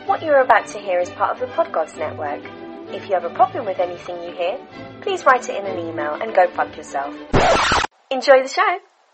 What you are about to hear is part of the Podgods Network. If you have a problem with anything you hear, please write it in an email and go fuck yourself. Enjoy the show!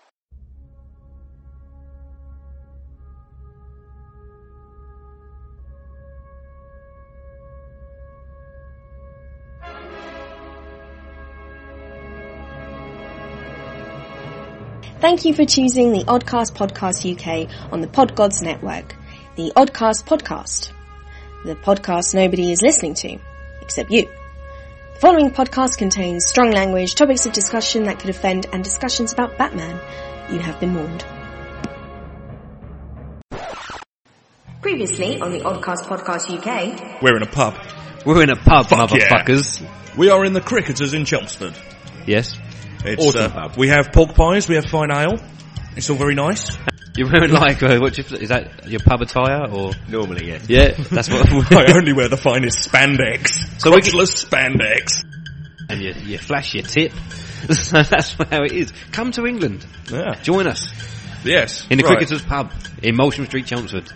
Thank you for choosing the Oddcast Podcast UK on the Podgods Network. The Oddcast Podcast. The podcast nobody is listening to, except you. The following podcast contains strong language, topics of discussion that could offend, and discussions about Batman. You have been warned. Previously on the Oddcast Podcast UK... We're in a pub. We're in a pub, Fuck motherfuckers. Yeah. We are in the Cricketers in Chelmsford. Yes. It's, awesome pub. We have pork pies, we have fine ale. It's all very nice. You're wearing like, is that your pub attire or? Normally, yes. Yeah, that's what I only wear the finest spandex. So crotchless spandex. And you flash your tip. So that's how it is. Come to England. Yeah. Join us. Yes. In the Cricketers pub in Molsham Street, Chelmsford.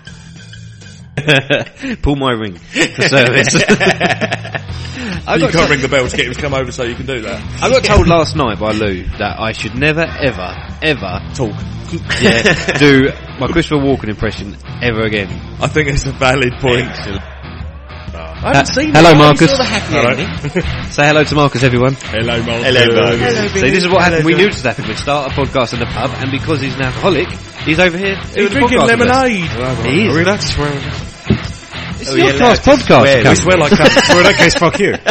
Pull my ring for service. You can't ring the bell to get him to come over so you can do that. I got told last night by Lou that I should never, ever talk. Yeah, do my Christopher Walken impression ever again. I think it's a valid point. I haven't seen hello, that. Marcus. Hello. Say hello to Marcus, everyone. Hello, Marcus. Hello, Marcus. So this is what happened. We knew this happened. We'd start a podcast in the pub, and because he's an alcoholic, he's over here He's drinking lemonade. He is. That's It's your last podcast. We swear like that. So in that case, fuck you.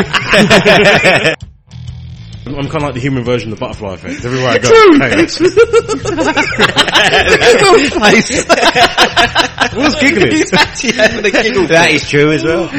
I'm kind of like the human version of the butterfly effect. Everywhere I go, what's giggling? He's actually having a giggle. That is true as well.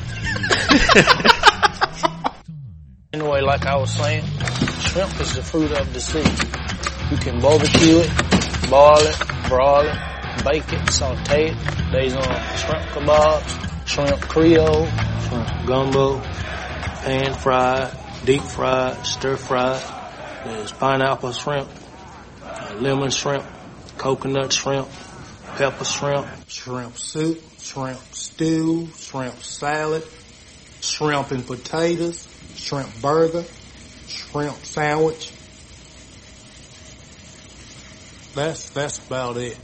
Anyway, like I was saying, shrimp is the fruit of the sea. You can barbecue it, boil it, broil it, bake it, saute it. There's shrimp kebabs, shrimp creole, shrimp gumbo, pan fried, deep fried, stir fried. There's pineapple shrimp, lemon shrimp, coconut shrimp, pepper shrimp, shrimp soup, shrimp stew, shrimp salad, shrimp and potatoes, shrimp burger, shrimp sandwich. That's about it.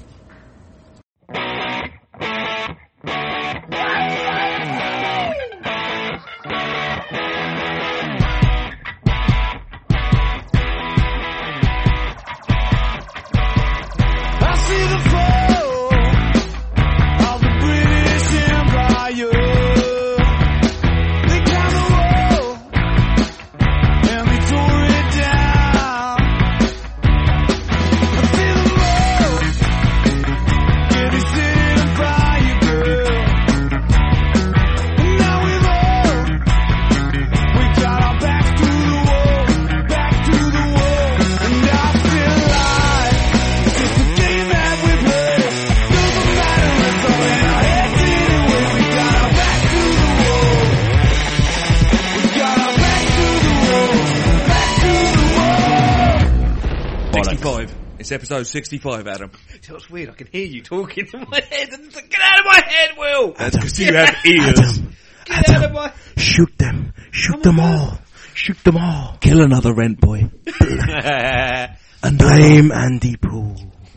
It's episode 65, Adam. It's weird, I can hear you talking in my head. And get out of my head, Will! That's because you have ears. Get out of my... Shoot them. Shoot them all. Shoot them all. Kill another rent boy. And I'm Andy Poole.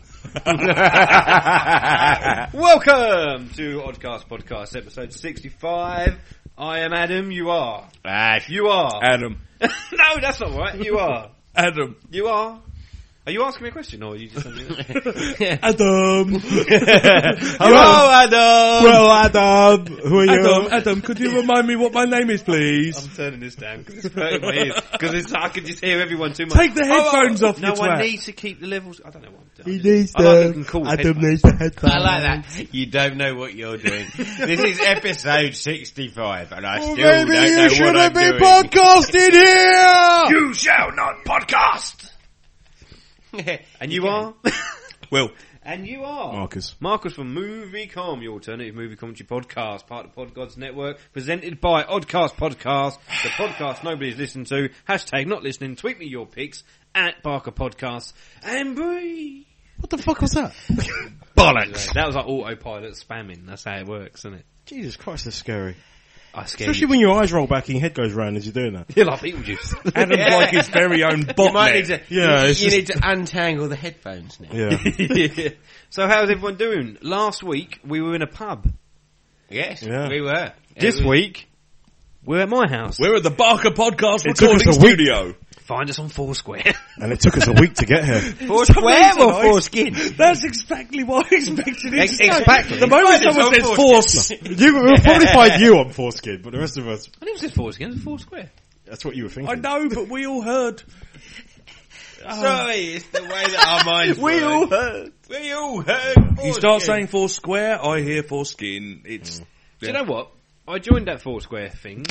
Welcome to Oddcast Podcast, episode 65. I am Adam, you are. You are. Adam. No, that's not right. You are. Adam. You are. Are you asking me a question, or are you just something else? Adam. Hello, Adam. Well, Adam. Who are you? Adam, could you remind me what my name is, please? I'm turning this down because it's hurting my ears. Because I can just hear everyone too much. Take the headphones off, no, you twat. I need to keep the levels. I don't know what I'm doing. He needs Adam needs the headphones. I like that. You don't know what you're doing. This is episode 65, and I still don't know what I'm doing. You shouldn't be podcasting here! You shall not podcast! And you are? Will. And you are? Marcus. Marcus from MovieCom, your alternative movie commentary podcast, part of the Podgods Network, presented by Oddcast Podcast, the podcast nobody's listened to. Hashtag not listening. Tweet me your pics at Barker Podcasts. And breathe. What the fuck was that? Bollocks. That was like autopilot spamming. That's how it works, isn't it? Jesus Christ, that's scary. I scared Especially when your eyes roll back and your head goes round as you're doing that. You're like Beetlejuice. Adam's like his very own You might need botnet. to, Yeah, it's you just- need to untangle the headphones now. Yeah. Yeah. So how's everyone doing? Last week we were in a pub. Yes, Yeah. we were. This week we're at my house. We're at the Barker Podcast It took recording us a week. studio. Find us on Foursquare. And it took us a week to get here. Foursquare or foreskin? That's exactly what I expected it to say. Exactly. The moment Right, someone it's says on Foursquare, We'll probably find you on foreskin, but the rest of us, I didn't say Foursquare, it was Foursquare. that's what you were thinking. I know, but we all heard. Sorry, it's the way that our minds work. We all heard. We all heard. You start saying Foursquare, I hear Foreskin. It's Do you know what? I joined that Foursquare thing.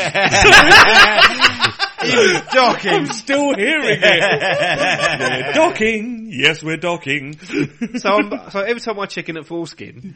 He was docking. I'm still hearing it. We're docking. Yes, we're docking. So every time I check in at Foreskin,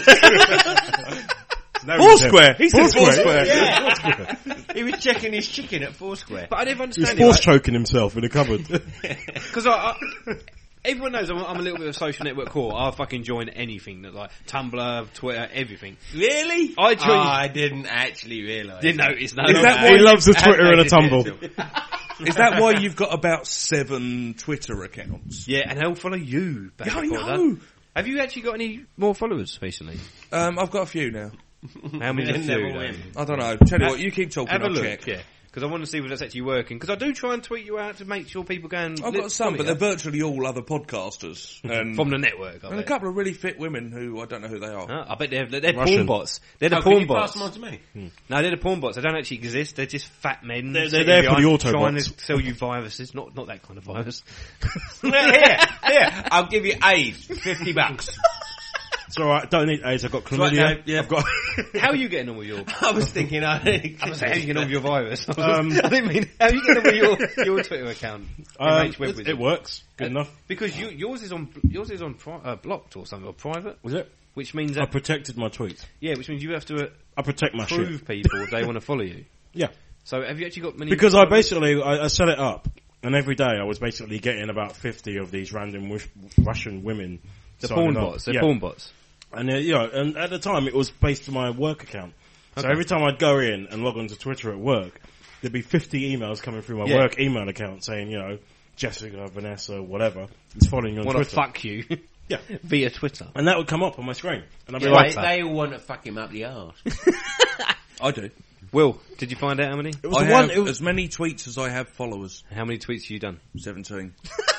Foursquare. He said Foursquare. Yeah. He was checking his chicken at Foursquare. but I never He's understand force it. choking himself in a cupboard. Because everyone knows I'm a little bit of a social network core. I'll fucking join anything that like Tumblr, Twitter, everything. Really? I joined. I didn't actually realise. Didn't notice. No, Is no, that no. why He loves a Twitter and a tumble. Is that why you've got about 7 Twitter accounts? Yeah, and they'll follow you. Yeah, I Bastard. know. Have you actually got any more followers recently? I've got a few now. How many? Never Few, win. I don't know. Tell you what, you keep talking, Have a I'll look. check. Yeah, because I want to see if that's actually working. Because I do try and tweet you out to make sure people go and I've got some, but they're virtually all other podcasters. And, from the network. and a couple of really fit women who I don't know who they are. I bet they're Russian. porn bots. They're the Oh, can porn you bots. pass them on to me? No, they're the porn bots. They don't actually exist. They're just fat men. They're sitting there for the behind Autobots. trying to sell you viruses. Not that kind of virus. Here, I'll give you AIDS for $50. It's alright, don't need AIDS, I've got right, chlamydia. no, yeah. I've got... How are you getting on with your? I was thinking, I was saying, how are you getting on with your virus? Um, I didn't mean how are you getting on with your Twitter account? MH Web with it works. Good enough. Because yours is on blocked or something or private, Was it? which means I that protected my tweets. which means you have to I protect my shit. prove people if they want to follow you. Yeah. So have you actually got many? Because I followers? set it up, and every day I was basically getting about 50 of these random Russian women. the signing porn up. bots. They're Yeah. porn bots. And and at the time it was based on my work account. So Okay. every time I'd go in and log onto Twitter at work, there'd be 50 emails coming through my Yeah. work email account saying, Jessica, Vanessa, whatever, is following you on Want to Twitter. fuck you? Yeah. Via Twitter. And that would come up on my screen. And I'd be Yeah, like, they all want to fuck him up the arse. I do. Will, did you find out how many? it was I the one, have it was, as many tweets as I have followers. How many tweets have you done? 17.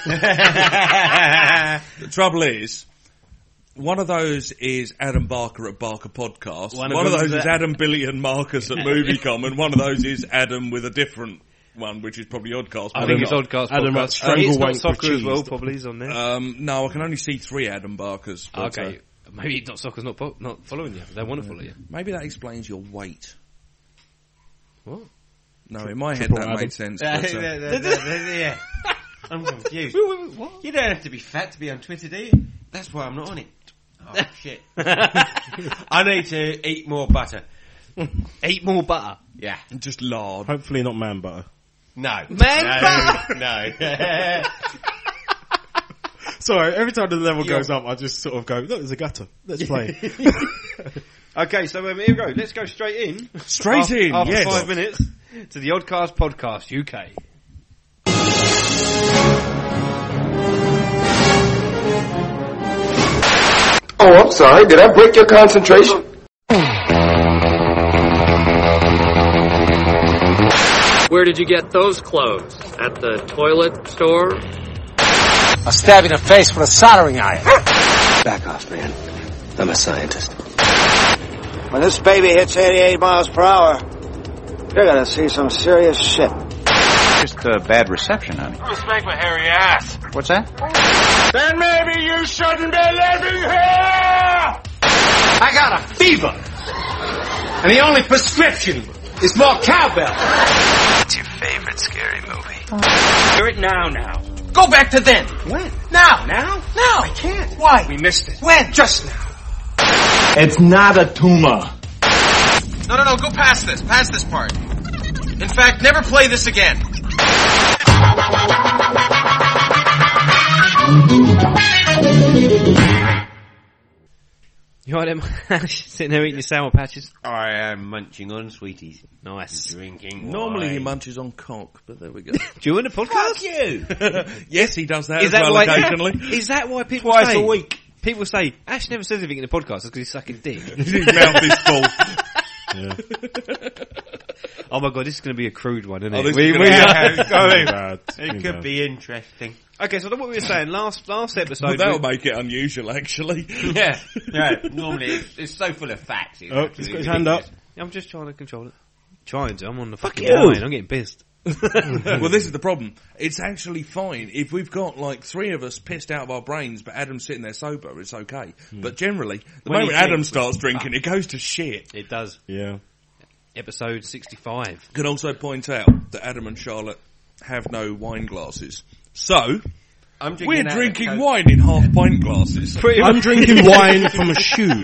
The trouble is, one of those is Adam Barker at Barker Podcast. One One of of them's those is at- Adam Billy and Marcus at MovieCom, and one of those is Adam with a different one, which is probably Oddcast. I think it's Podcast. Oddcast Adam at podcast. Strangle It's not Wank for soccer as well. Cheese. Probably is on there. No, I can only see 3 Adam Barkers. But, Okay, maybe it's not soccer's not following you. They want to follow you. maybe that explains your weight. What? No, in my head Triple that Adam. made sense. Yeah. But, Yeah. I'm confused. What? You don't have to be fat to be on Twitter, do you? That's why I'm not on it. Oh, shit. I need to eat more butter. Eat more butter. Yeah. just lard. hopefully not man butter. No. Man No. Sorry, every time the level goes up, I just sort of go, look, there's a gutter. Let's play. Okay, so here we go. Let's go straight in. Straight in, After yes. 5 minutes to the Oddcast Podcast UK. Oh, I'm sorry. Did I break your concentration? Where did you get those clothes? At the toilet store? I'll stab you in the face with a soldering iron. Back off, man. I'm a scientist. When this baby hits 88 miles per hour, you're gonna see some serious shit. Just bad reception, honey. Respect my hairy ass. What's that? Then maybe you shouldn't be living here! I got a fever. And the only prescription is more cowbell. What's your favorite scary movie? Hear it now. Go back to then. When? Now. Now? Now. I can't. Why? We missed it. When? Just now. It's not a tumor. No, go past this. Past this part. In fact, never play this again. You all right then? Sitting there eating your sour patches? I am munching on sweeties. Nice. Drinking wine. Normally he munches on cock, but there we go. During the podcast? Fuck you! Yes, he does that Is as that well why, occasionally. Is that why people Twice say, a week. People say, Ash never says anything in the podcast because he's sucking dick. His mouth is full. Yeah. Oh my god, this is going to be a crude one, isn't Oh, it? this is gonna be Bad. It could be interesting. Okay, so what we were saying, last episode... But that'll make it unusual, actually. Yeah. Normally it's so full of facts. Oh, he's got his hand up. I'm just trying to control it. Trying to, I'm on the fucking you. line, I'm getting pissed. Well, this is the problem. It's actually fine. If we've got like three of us pissed out of our brains, but Adam's sitting there sober, it's okay. But generally, the When moment he Adam drinks, starts drinking, it goes to shit. It does. Yeah. Episode 65. Can also point out that Adam and Charlotte have no wine glasses. So, I'm drinking we're out of drinking Coke. wine in half pint glasses. I'm drinking wine from a shoe.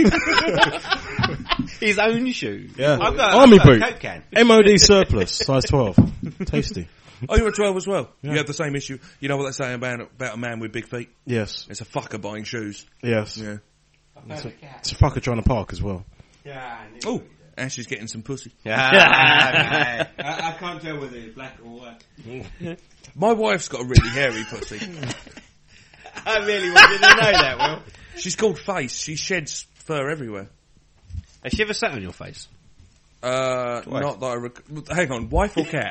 His own shoe. Yeah. I've Army got a boot. Coke can. MOD surplus, size 12. Tasty. Oh, you're a 12 as well? Yeah. You have the same issue. You know what they say about a man with big feet? Yes. It's a fucker buying shoes. Yes. Yeah. It's a fucker trying to park as well. Oh, Ash is getting some pussy. I can't tell whether it's black or white. My wife's got a really hairy pussy. I really wanted to know that, Will. She's called Face. She sheds fur everywhere. Has she ever sat on your face? Not that I hang on, wife or cat?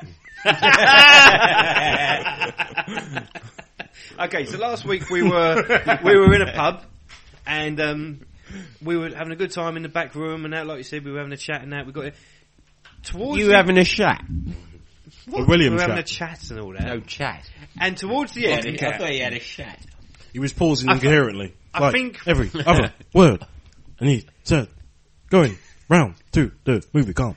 Okay, so last week we were in a pub and we were having a good time in the back room and that, like you said, we were having a chat and that. We got it towards You having a chat? William we were having a chat. chat and all that. No chat. And towards the end, I thought you had a chat. He was pausing incoherently. I think- every other word. And he said, going round to the movie calm.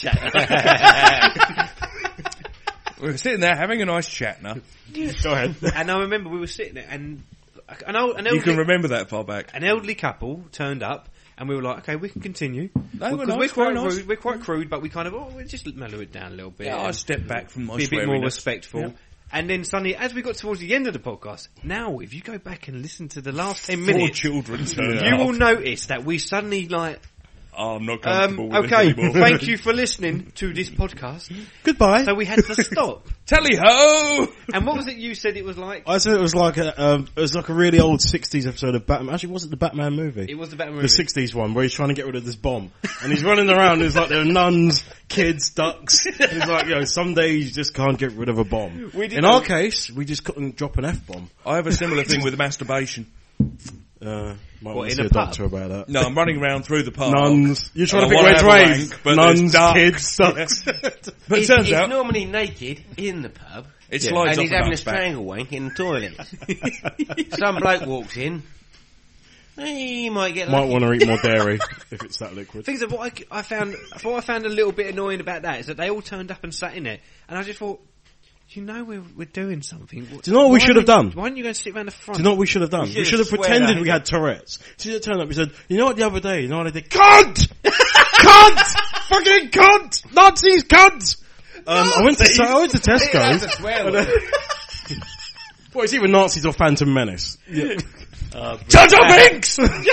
We were sitting there having a nice chat now. Go ahead. and I remember we were sitting there and an You can remember that far back. an elderly couple turned up and we were like, okay, we can continue. They were Because nice, we're quite very nice. rude, we're quite crude, but we kind of, we'll just mellow it down a little bit. Yeah, I and stepped back from my be a bit more sweariness. respectful. Yeah. And then suddenly, as we got towards the end of the podcast, now if you go back and listen to the last 10 Four minutes, children turned you up. will notice that we suddenly like, Oh, I'm not comfortable with okay, this anymore. thank you for listening to this podcast. Goodbye. So we had to stop. Tally ho! And what was it you said it was like? I said it was like a really old 60s episode of Batman. Actually, was it the Batman movie? It was the Batman The movie. 60s one where he's trying to get rid of this bomb. And he's running around, there's like there are nuns, kids, ducks. And he's like, some days you just can't get rid of a bomb. In our case, we just couldn't drop an F-bomb. I have a similar thing with masturbation. Might What, want to in see a a pub? doctor about that. No, I'm running around through the park. Nuns. You're trying And to I pick wanna where to have a wank. wank, but Nuns, there's ducks. kids, ducks. But it turns He's out normally naked in the pub. it slides And off he's the having a duck's back. strangle wank in the toilet. Some bloke walks in. He might get Might lucky. want to eat more dairy if it's that liquid. Things of what I found a little bit annoying about that is that they all turned up and sat in it, and I just thought, you know, we're doing something. Do you know what we should have done? Why don't you go and sit around the front? Do you know what we should have done? We should have swear pretended that. we had Tourette's. She just turned up and said, you know what the other day, you know what I did? Cunt! Cunt! Fucking cunt! Nazis, cunt! I went to Tesco's. That's a swear word. Well, it's either Nazis or Phantom Menace. Jar Jar Binks!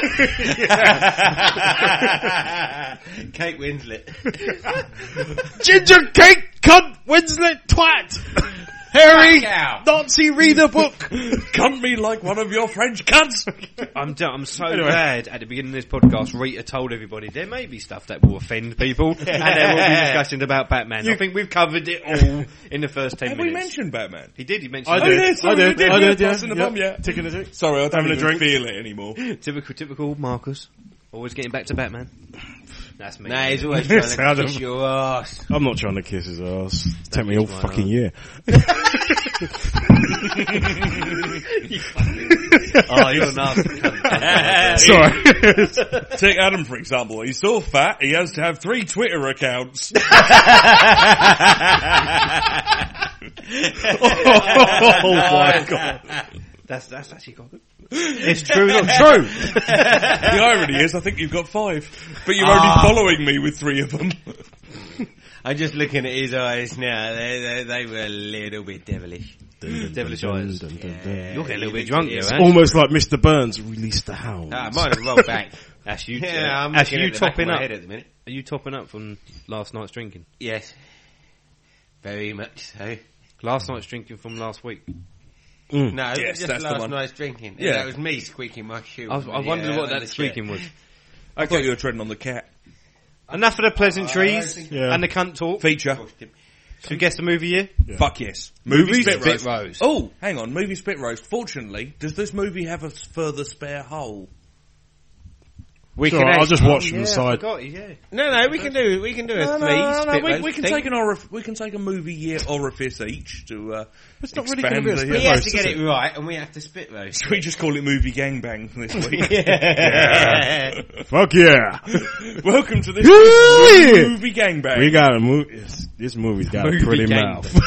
Kate Winslet. Ginger cake, cunt, Winslet, twat! Harry, Cow. Nazi reader book! Cunt me like one of your French cunts! I'm so glad at the beginning of this podcast Rita told everybody there may be stuff that will offend people and there will be discussion about Batman. I think we've covered it all in the first 10 Have minutes. we mentioned Batman? He mentioned I did, sorry, we did. I We were did, yeah. passing the bomb, yeah. Taking a drink. Sorry, I don't Having a even drink. feel it anymore. Typical Marcus. Always getting back to Batman. That's me. Nah, he's always trying to Adam. kiss your ass. I'm not trying to kiss his ass. It's taken me all my fucking ass. year. Oh, you're nasty cunt. Sorry. Take Adam, for example. He's so fat, he has to have 3 Twitter accounts. Oh my god. That's actually got good. It's true, not true. The irony is, I think you've got 5. But you're only following me with 3 of them. I'm just looking at his eyes now. They were a little bit devilish. Devilish eyes. You'll get a little bit drunk, It's though, almost like Mr. Burns released the hounds. I might have rolled back. Ash, you, I'm Ash, looking you at the back of topping my up? head at the minute. Are you topping up from last night's drinking? Yes. Very much so. Last night's drinking from last week. No, Yes, just that's the last one. night's drinking. Yeah. That was me squeaking my shoe. I wondered what that squeaking was. I thought you were treading on the cat. Enough of the pleasantries Yeah. and the cunt talk. Feature. Should we guess the movie year? Fuck yes. Movie Spit spit roast. roast. Oh, hang on. Movie spit roast. Fortunately, does this movie have a further spare hole? We Sure, I'll just watch from the side. No, we can do a three spit We can thing. take we can take a movie year orifice each to. It's not really expand going to be a the- spit We have roast, to get is it right, and we have to spit roast. Should we just call it movie gangbang this week? Yeah. Fuck yeah! Welcome to this Woo! week's movie gangbang. We got a movie. This movie's got a pretty mouth.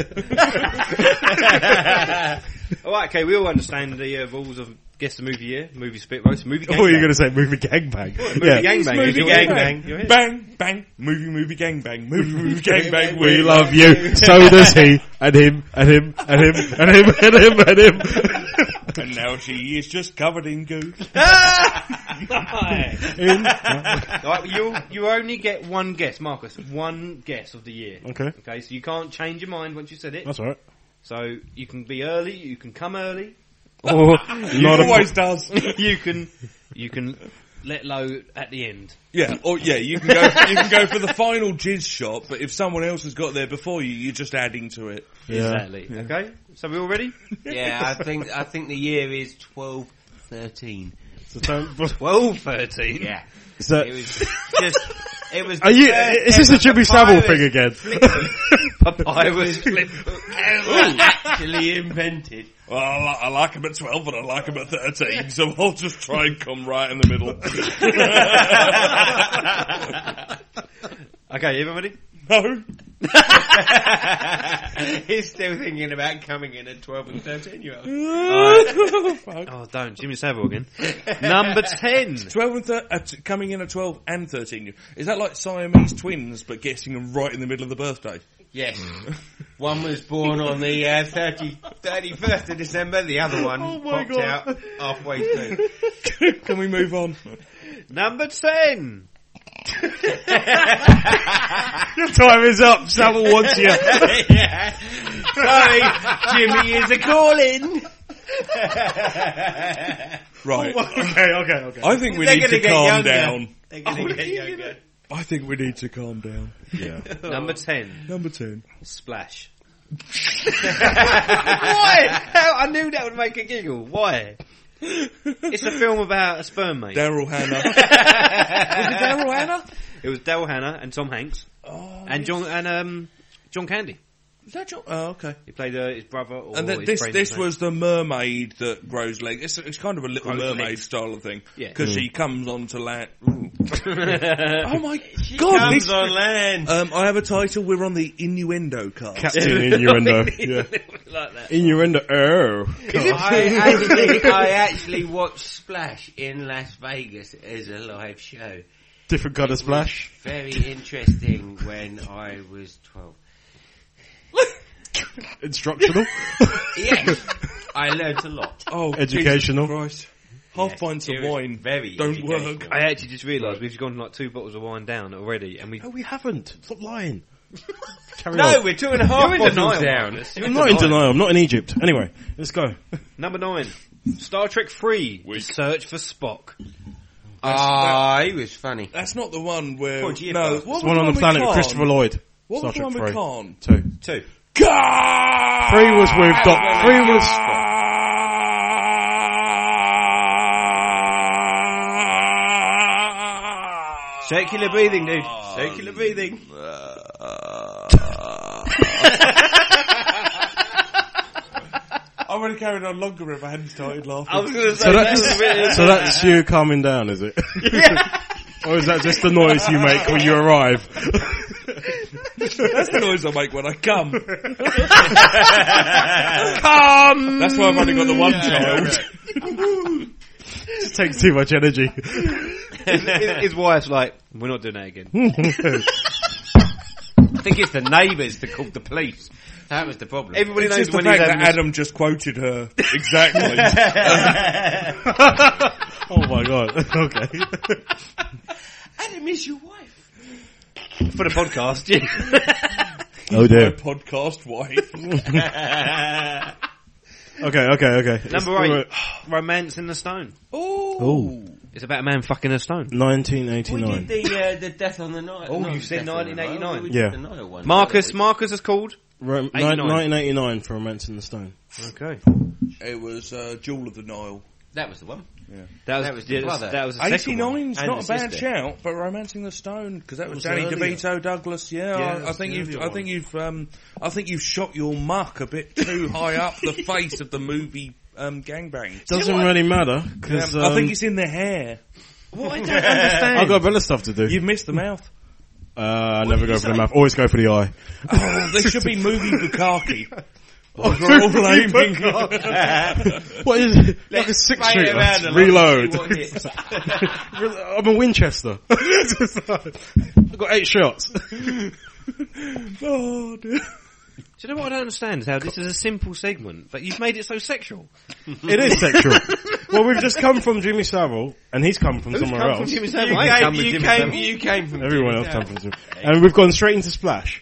Alright, okay, we all understand the rules of guess the movie year, movie spit roast, movie gangbang. Oh, you're going to say movie gangbang? Movie Yeah. gangbang. Movie is your gangbang. head. Bang, bang, movie gangbang, movie gangbang. We love you. So does he. And him. And him. And him. And him. And him. And him. And now she is just covered in goo. Right, you only get one guess, Marcus. One guess of the year. Okay. Okay, so you can't change your mind once you said it. That's alright. So you can be early, you can come early, Oh, He not always does. you can let low at the end. Yeah, or you can go for the final jizz shot, but if someone else has got there before you, you're just adding to it. Yeah. Exactly. Okay, so we all ready? Yeah, I think the year is 12-13. So don't- 12-13. Yeah. So, It was just. It was. are you? Is this a Jimmy Savile thing again? Papyrus flip. actually invented? Well, I like him at 12, but I like him at 13, so I'll just try and come right in the middle. Okay, everybody? No. He's still thinking about coming in at 12 and 13-year-olds. Oh, don't. Jimmy Savile again. Number 10. 12 and coming in at 12 and 13. Is that like Siamese twins, but guessing them right in the middle of the birthday? Yes. One was born on the 31st of December, the other one popped out halfway through. Can we move on? Number 10. Your time is up. Savile wants you. Yeah. Sorry, Jimmy is a calling. Right. Okay. I think we They're need gonna to get calm younger. down. They're going to get younger. I think we need to calm down. Yeah. Number 10. Number 10. Splash. Why? I knew that would make a giggle. Why? It's a film about a sperm mate. Daryl Hannah. Was it Daryl Hannah? It was Daryl Hannah and Tom Hanks and John Candy. Was that John? Oh, okay. He played his brother or And his friend. this was the mermaid that grows legs. It's kind of a Little Grows Mermaid legs. style of thing. Yeah. Because she comes onto land. Ooh. Oh my god! Comes This, on land. I have a title. We're on the innuendo cast. Captain Innuendo. Yeah. like that. Innuendo. Oh. I actually watched Splash in Las Vegas as a live show. Different kind of splash. Very interesting when I was 12. Instructional. Yes, I learnt a lot. Oh, Educational. Jesus Christ. Half Yes, pints it of was wine very don't educational. work. I actually just realised we've gone like 2 bottles of wine down already, and we. No, we haven't. Stop lying. Carry No, on. we're 2.5 bottles down. I'm not in denial. I'm not in Egypt. Anyway, let's go. Number 9. Star Trek 3. The Search for Spock. He was funny. That's not the one where. Poor Jibba. No, It's one on the planet with Christopher Lloyd. What was the Star one Trek with 3. Khan? 2. 2. God! 3 was with Doc. 3 was. Circular breathing, dude. Circular breathing. I would have carried on longer if I hadn't started laughing. I was going to say So that's you calming down, is it? Yeah. Or is that just the noise you make when you arrive? That's the noise I make when I come. Come. That's why I've only got the one child. It takes too much energy. His wife's like, we're not doing that again. think it's the neighbours that called the police. That was the problem. Everybody It's knows just the when fact he's that having Adam just quoted her exactly. Oh my god. Okay. Adam is your wife. for the podcast. Yeah. Oh My dear. podcast wife. Okay. Number 8, Romance in the Stone. Oh. It's about a man fucking a stone. 1989. We did the Death on the Nile. Oh, you said 1989. We Yeah. did the Nile one. Marcus is called. 1989 for Romance in the Stone. Okay. It was Jewel of the Nile. That was the one. That was the brother. That was the second one. 89's And not a the bad sister. shout, but Romancing the Stone, because that was was Danny earlier. DeVito, Douglas. Yeah, I think you've shot your muck a bit too high up the face of the movie gangbang. Doesn't really matter because I think it's in the hair. What I don't understand. I've got better stuff to do. You've missed the mouth. I never go for the mouth. Always go for the eye. Oh, there should be movie bukkake. We're all aiming. What is it? Like a six play it around shooter. a lot Reload. and see what hits. I'm a Winchester. I've got 8 shots. Oh, dear. Do you know what I don't understand is how this is a simple segment, but you've made it so sexual. It is sexual. Well, we've just come from Jimmy Savile, and he's come from somewhere else. Jimmy Savile? I ain't come with Jimmy Savile. You came from Everyone Jimmy else Savile. come from Jimmy. And we've gone straight into Splash.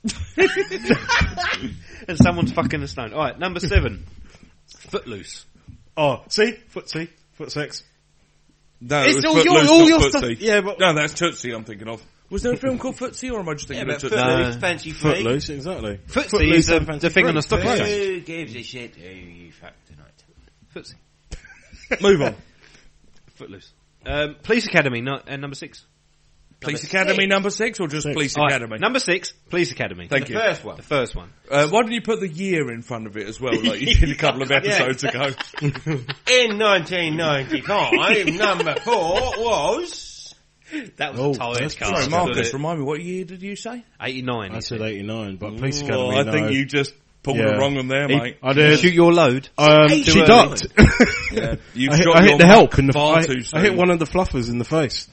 And someone's fucking a stone. Alright, number 7. Footloose. Oh, see? Foot sex. No, It's it was all Footloose, your- all not your Footsie. stuff. Yeah, but... No, that's Tootsie I'm thinking of. Was there a film called Footsie, or am I just thinking of Tootsie? Footloose, fancy free. Footloose, exactly. Footsie Footloose is and the Fancy thing on Free. the stock exchange. Who gives a shit who you fuck tonight? Footsie. Move on. Footloose. Police Academy, number 6. Police Academy number 6, or just Police Alright, Academy? number 6, Police Academy. Thank you. First one. The first one. Why didn't you put the year in front of it as well, like you did a couple of episodes ago? In 1995, number 4 was... That was Oh, a tired that's cast. Sorry, Marcus, remind me, what year did you say? 89. I said 89, but Police Oh, Academy, I no. think you just pulled Yeah. the wrong one there, mate. I Did you did. shoot your load? She early. ducked. Yeah. You've I hit, shot I your hit the help muck in the far too soon. I hit one of the fluffers in the face.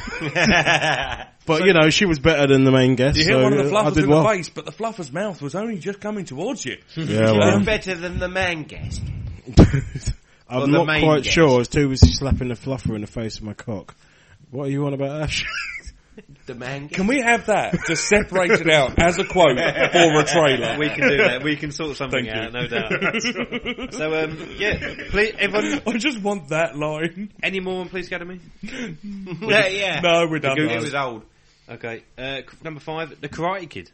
But you know, she was better than the main guest. You hit so, one of the I fluffers did in well. the face, but the fluffer's mouth was only just coming towards you. Yeah, You're well, better than the man guest. Or I'm the not main quite guest. sure. I was too busy slapping the fluffer in the face with my cock. What are you on about, Ash? The man guest. Can we have that just separated out as a quote for a trailer? We can do that. We can sort something Thank out, you. no doubt. So, yeah, please, everyone, I just want that line. any more on Police Academy? Yeah. No, we're done. It was old. Okay, number 5, The Karate Kid.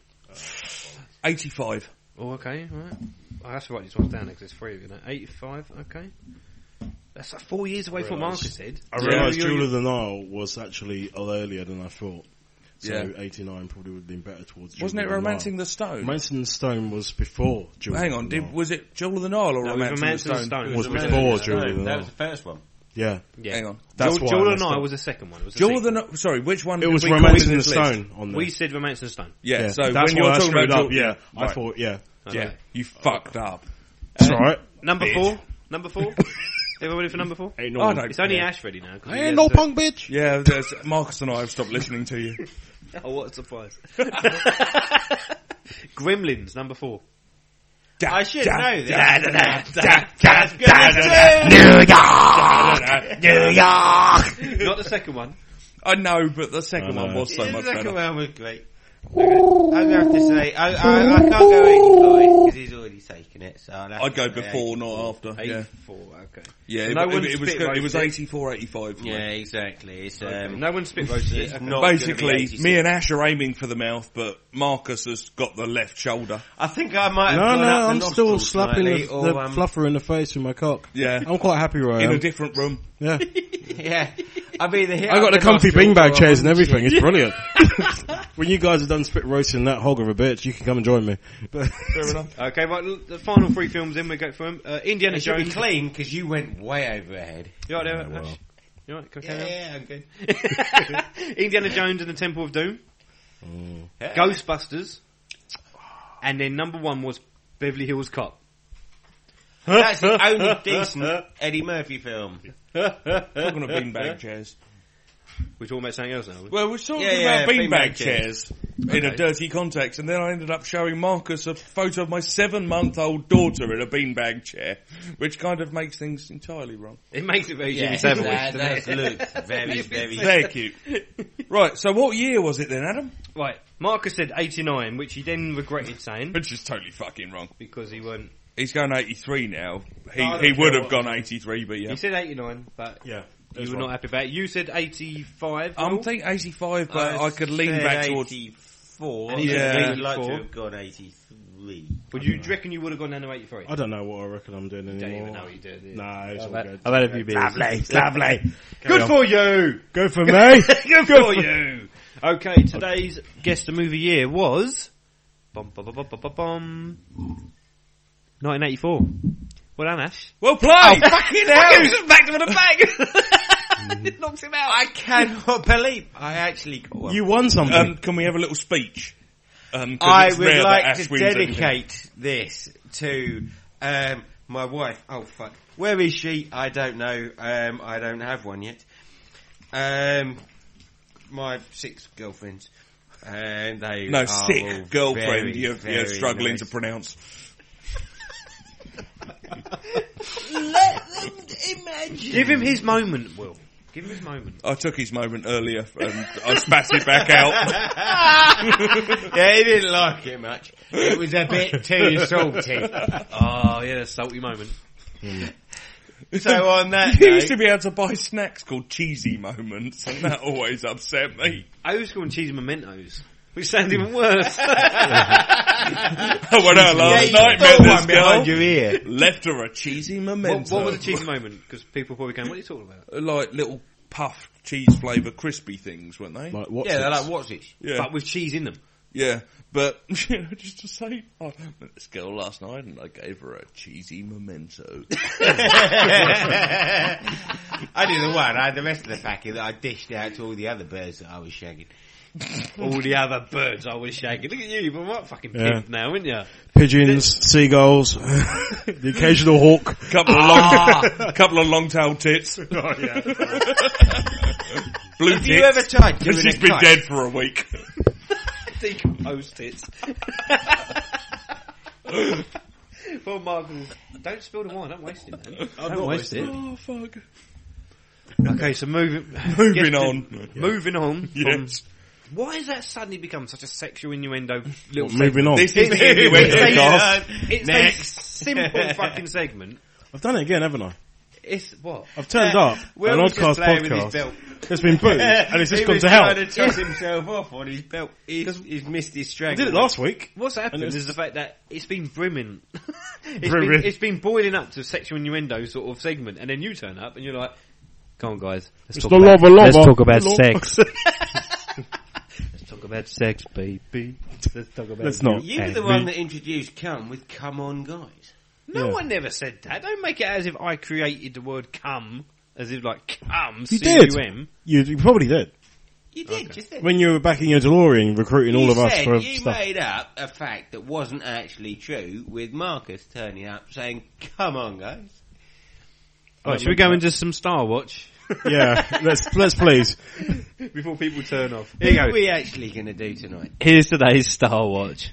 85. Oh, okay, right. I have to write these ones down because there's 3 of you now. 85, okay. That's like 4 years away from what Marcus said. I realised Jewel of the Nile was actually earlier than I thought. So Yeah. 89 probably would have been better towards Jewel Wasn't it of the Romancing Nile. the Stone? Romancing the Stone was before Jewel Hang of on, the Nile. was it Jewel of the Nile or No, it was Romancing the Stone? Was Romancing before the Jewel of the Stone. That Nile. was the first one. Yeah. Yeah. Hang on. That's why I Jewel of messed the Nile up. was the second one. It was the Jewel of the sequel. Nile, sorry, which one It did was we call Romancing the this list? Stone on there. We said Romancing the Stone. Yeah, so that's when you're why I talking screwed about up. Yeah, I Right. thought, yeah. Yeah, you fucked up. That's alright. Number 4. Number 4. Everyone ready for number 4? Ain't I no, don't It's only care. Ash ready now. 'cause he ain't has no to- punk bitch. Yeah, Marcus and I have stopped listening to you. Oh, what a surprise. Gremlins, number 4. I should know New York! Not the second one. I know, but the second one was so The much second better. one was great. I'm going to have to say, I can't go 85 because he's already taken it. So I'll have I'd to go say before, not after. Yeah, 84, okay. yeah. No one It was spit good. It was roasted. 84, 85. for Yeah, me. exactly. It's, No one spit roasted it's it. not gonna be Basically, 86. me and Ash are aiming for the mouth, but Marcus has got the left shoulder. I think I might have No, gone no, up the I'm still nostrils slapping slightly, the or, fluffer in the face with my cock. Yeah, I'm quite happy where I in am. a different room. Yeah. yeah. I've either hit I got up the comfy nostril beanbag or- chairs and everything. It's brilliant. When you guys are done spit roasting that hog of a bitch, you can come and join me. But Fair enough. Okay, right, the final 3 films in, we go for them. Indiana It should be Jones. clean because you went way over ahead. You alright there, Yeah, well. Ash? You alright? Can I carry Yeah, I'm good. on? Indiana Jones and the Temple of Doom. Yeah. Ghostbusters. And then number 1 was Beverly Hills Cop. That's the only decent Eddie Murphy film. Talking of beanbag chairs. We're talking about something else now. Well, we're talking Yeah, about beanbag beanbag chairs in a dirty context, and then I ended up showing Marcus a photo of my 7-month-old daughter in a beanbag chair, which kind of makes things entirely wrong. It makes it very Jimmy Savile. That looks very, very... Very cute. Right, so what year was it then, Adam? Right, Marcus said 89, which he then regretted saying. Which is totally fucking wrong. Because he weren't... He's going 83 now. He would have gone 83, but yeah. He said 89, but... Yeah. You were not happy about it. You said 85. I'm thinking 85, but I could lean back towards 84. And he said I'd like to 84. have gone 83. Would you reckon you would have gone down to 83? I don't know what I reckon I'm doing anymore. Don't even know what you're doing. Nah, it's all good. I've had a few beers. Lovely. Good for you! Good for me. Good for you! Okay, today's guest of movie year was... 1984. Well done, Ash. Well played! Oh, fucking hell! Back to the bag! It knocks him out. I cannot believe I actually got one. You won something. Can we have a little speech? I would like to dedicate this to my wife. Oh, fuck. Where is she? I don't know. I don't have one yet. My 6 girlfriends. And they No, are sick all girlfriend very, you're very struggling nice. to pronounce. Let them imagine. Give him his moment, Will. Give him his moment. I took his moment earlier and I spat it back out. Yeah, he didn't like it much. It was a bit too salty. Oh, yeah, a salty moment. So on that You used note, to be able to buy snacks called cheesy moments, and that always upset me. I was calling cheesy mementos, which sounds even worse. I went out last night, met this one behind girl, your ear. left her a cheesy memento. What was a cheesy moment? Because people probably going, what are you talking about? Like little puffed cheese flavour crispy things, weren't they? Like what's Yeah, they're it? like, what's it? Yeah. But with cheese in them. Yeah, but you know, just to say, I met this girl last night and I gave her a cheesy memento. I did the one. I had the rest of the packet that I dished out to all the other birds that I was shagging. All the other birds I was shagging. Look at you, you've been what fucking pimp now, haven't you? Pigeons, seagulls, the occasional hawk. Couple of long-tailed tits. Oh, yeah. Blue Have tits. you ever tried And doing she's a been kite? dead for a week. Decomposed tits. Well, Martin, don't spill the wine. Don't waste it, man. Don't waste it. Oh, fuck. Okay, so moving on. Moving on. Yes. Why has that suddenly become such a sexual innuendo little Moving on. This is the innuendo cast. It's Next. a simple fucking segment. I've done it again, haven't I? It's what? I've turned up Will an was just Oddcast playing with his podcast. belt. It's been booed, and it's just He gone was to hell. trying to toss himself off on his belt. He's missed his I strength. did it last week. What's happened And is the fact that it's been brimming. Brimming. It's been boiling up to sexual innuendo sort of segment, and then you turn up and you're like, "Come on, guys, It's the lava. let's talk about Lava. sex. Let's talk about sex, baby. Let's talk about Let's not. You were the one that introduced "come" with "come on, guys." No Yeah. one never said that. Don't make it as if I created the word "come," as if like "come." You did. C-U-M. You probably did. You did, just then. When you were back in your DeLorean recruiting all of us for you stuff. made up a fact that wasn't actually true with Marcus turning up saying, "Come on, guys." Right, should we go into some Star Watch Yeah, let's please. before people turn off? What Here you are go. we actually going to do tonight? Here's today's Star Watch.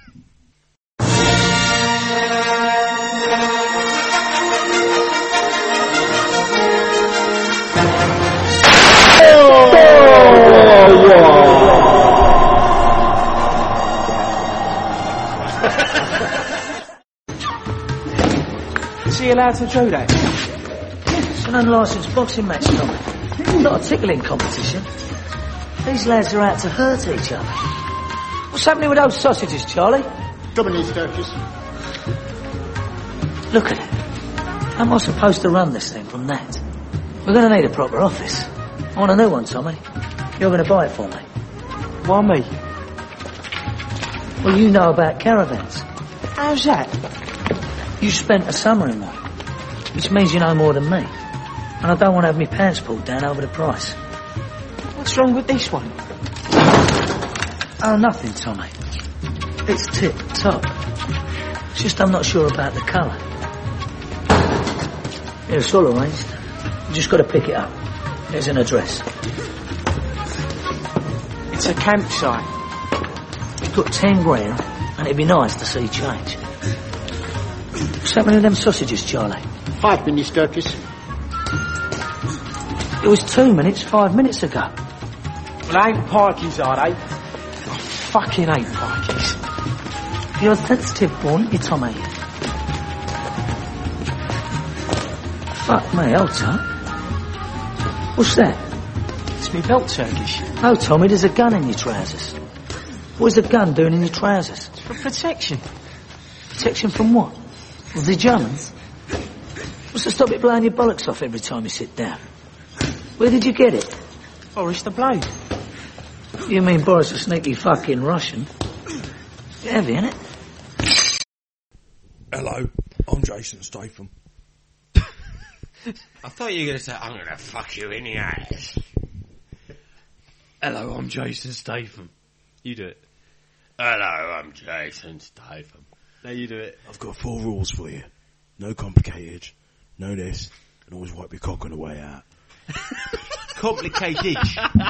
Is he allowed to do that? It's an unlicensed boxing match, Tommy. Not a tickling competition. These lads are out to hurt each other. What's happening with those sausages, Charlie? Dominique's turkeys. Look at it. How am I supposed to run this thing from that? We're going to need a proper office. I want a new one, Tommy. You're going to buy it for me. Why me? Well, you know about caravans. How's that? You spent a summer in one, which means you know more than me. And I don't want to have my pants pulled down over the price. What's wrong with this one? Oh, nothing, Tommy. It's tip-top. It's just I'm not sure about the colour. Yeah, it's all arranged. You just got to pick it up. There's an address. It's a campsite. You've got 10 grand, and it'd be nice to see change. What's happening to them sausages, Charlie? 5 minutes, Turkish. It was 2 minutes, 5 minutes ago. Well, ain't parkies, are they? I fucking hate parkies. You're a sensitive one, you Tommy. Fuck me, hold tight. What's that? It's me belt, Turkish. Oh, Tommy, there's a gun in your trousers. What's the gun doing in your trousers? It's for protection. Protection from what? Well, the Germans? What's to stop it blowing your bollocks off every time you sit down? Where did you get it? Boris the Blade. You mean Boris the sneaky fucking Russian? Heavy, innit? Hello, I'm Jason Statham. I thought you were going to say, I'm going to fuck you in the ass. Hello, I'm Jason Statham. You do it. Hello, I'm Jason Statham. Now you do it. I've got 4 rules for you. No complicated. No this. And always wipe your cock on the way out. Complicated.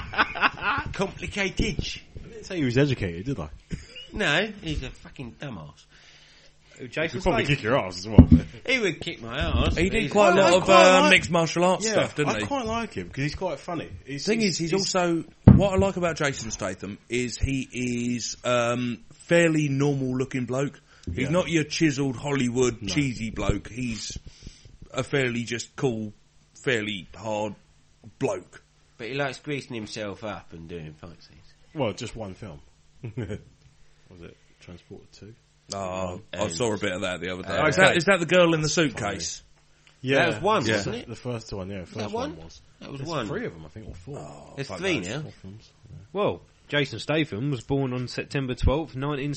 Complicated. I didn't say he was educated, did I? No, he's a fucking dumbass. Jason He'd probably Statham. kick your ass as well. He would kick my ass. He did quite a lot of mixed martial arts stuff, didn't he? I quite like him because he's quite funny. He's also, what I like about Jason Statham is he is fairly normal looking bloke. He's not your chiseled Hollywood cheesy bloke. He's a fairly just cool, fairly hard bloke. But he likes greasing himself up and doing fight scenes. Well, just one film. Was it Transporter 2? Oh, I saw a bit of that the other day. Okay. Is that the girl in the suitcase? Yeah, that was one, wasn't it? The first one, yeah. First one? was. That was There's one. 3 of them, I think, or 4. Oh, There's 3 now. 4 films. Yeah. Well, Jason Statham was born on September 12th,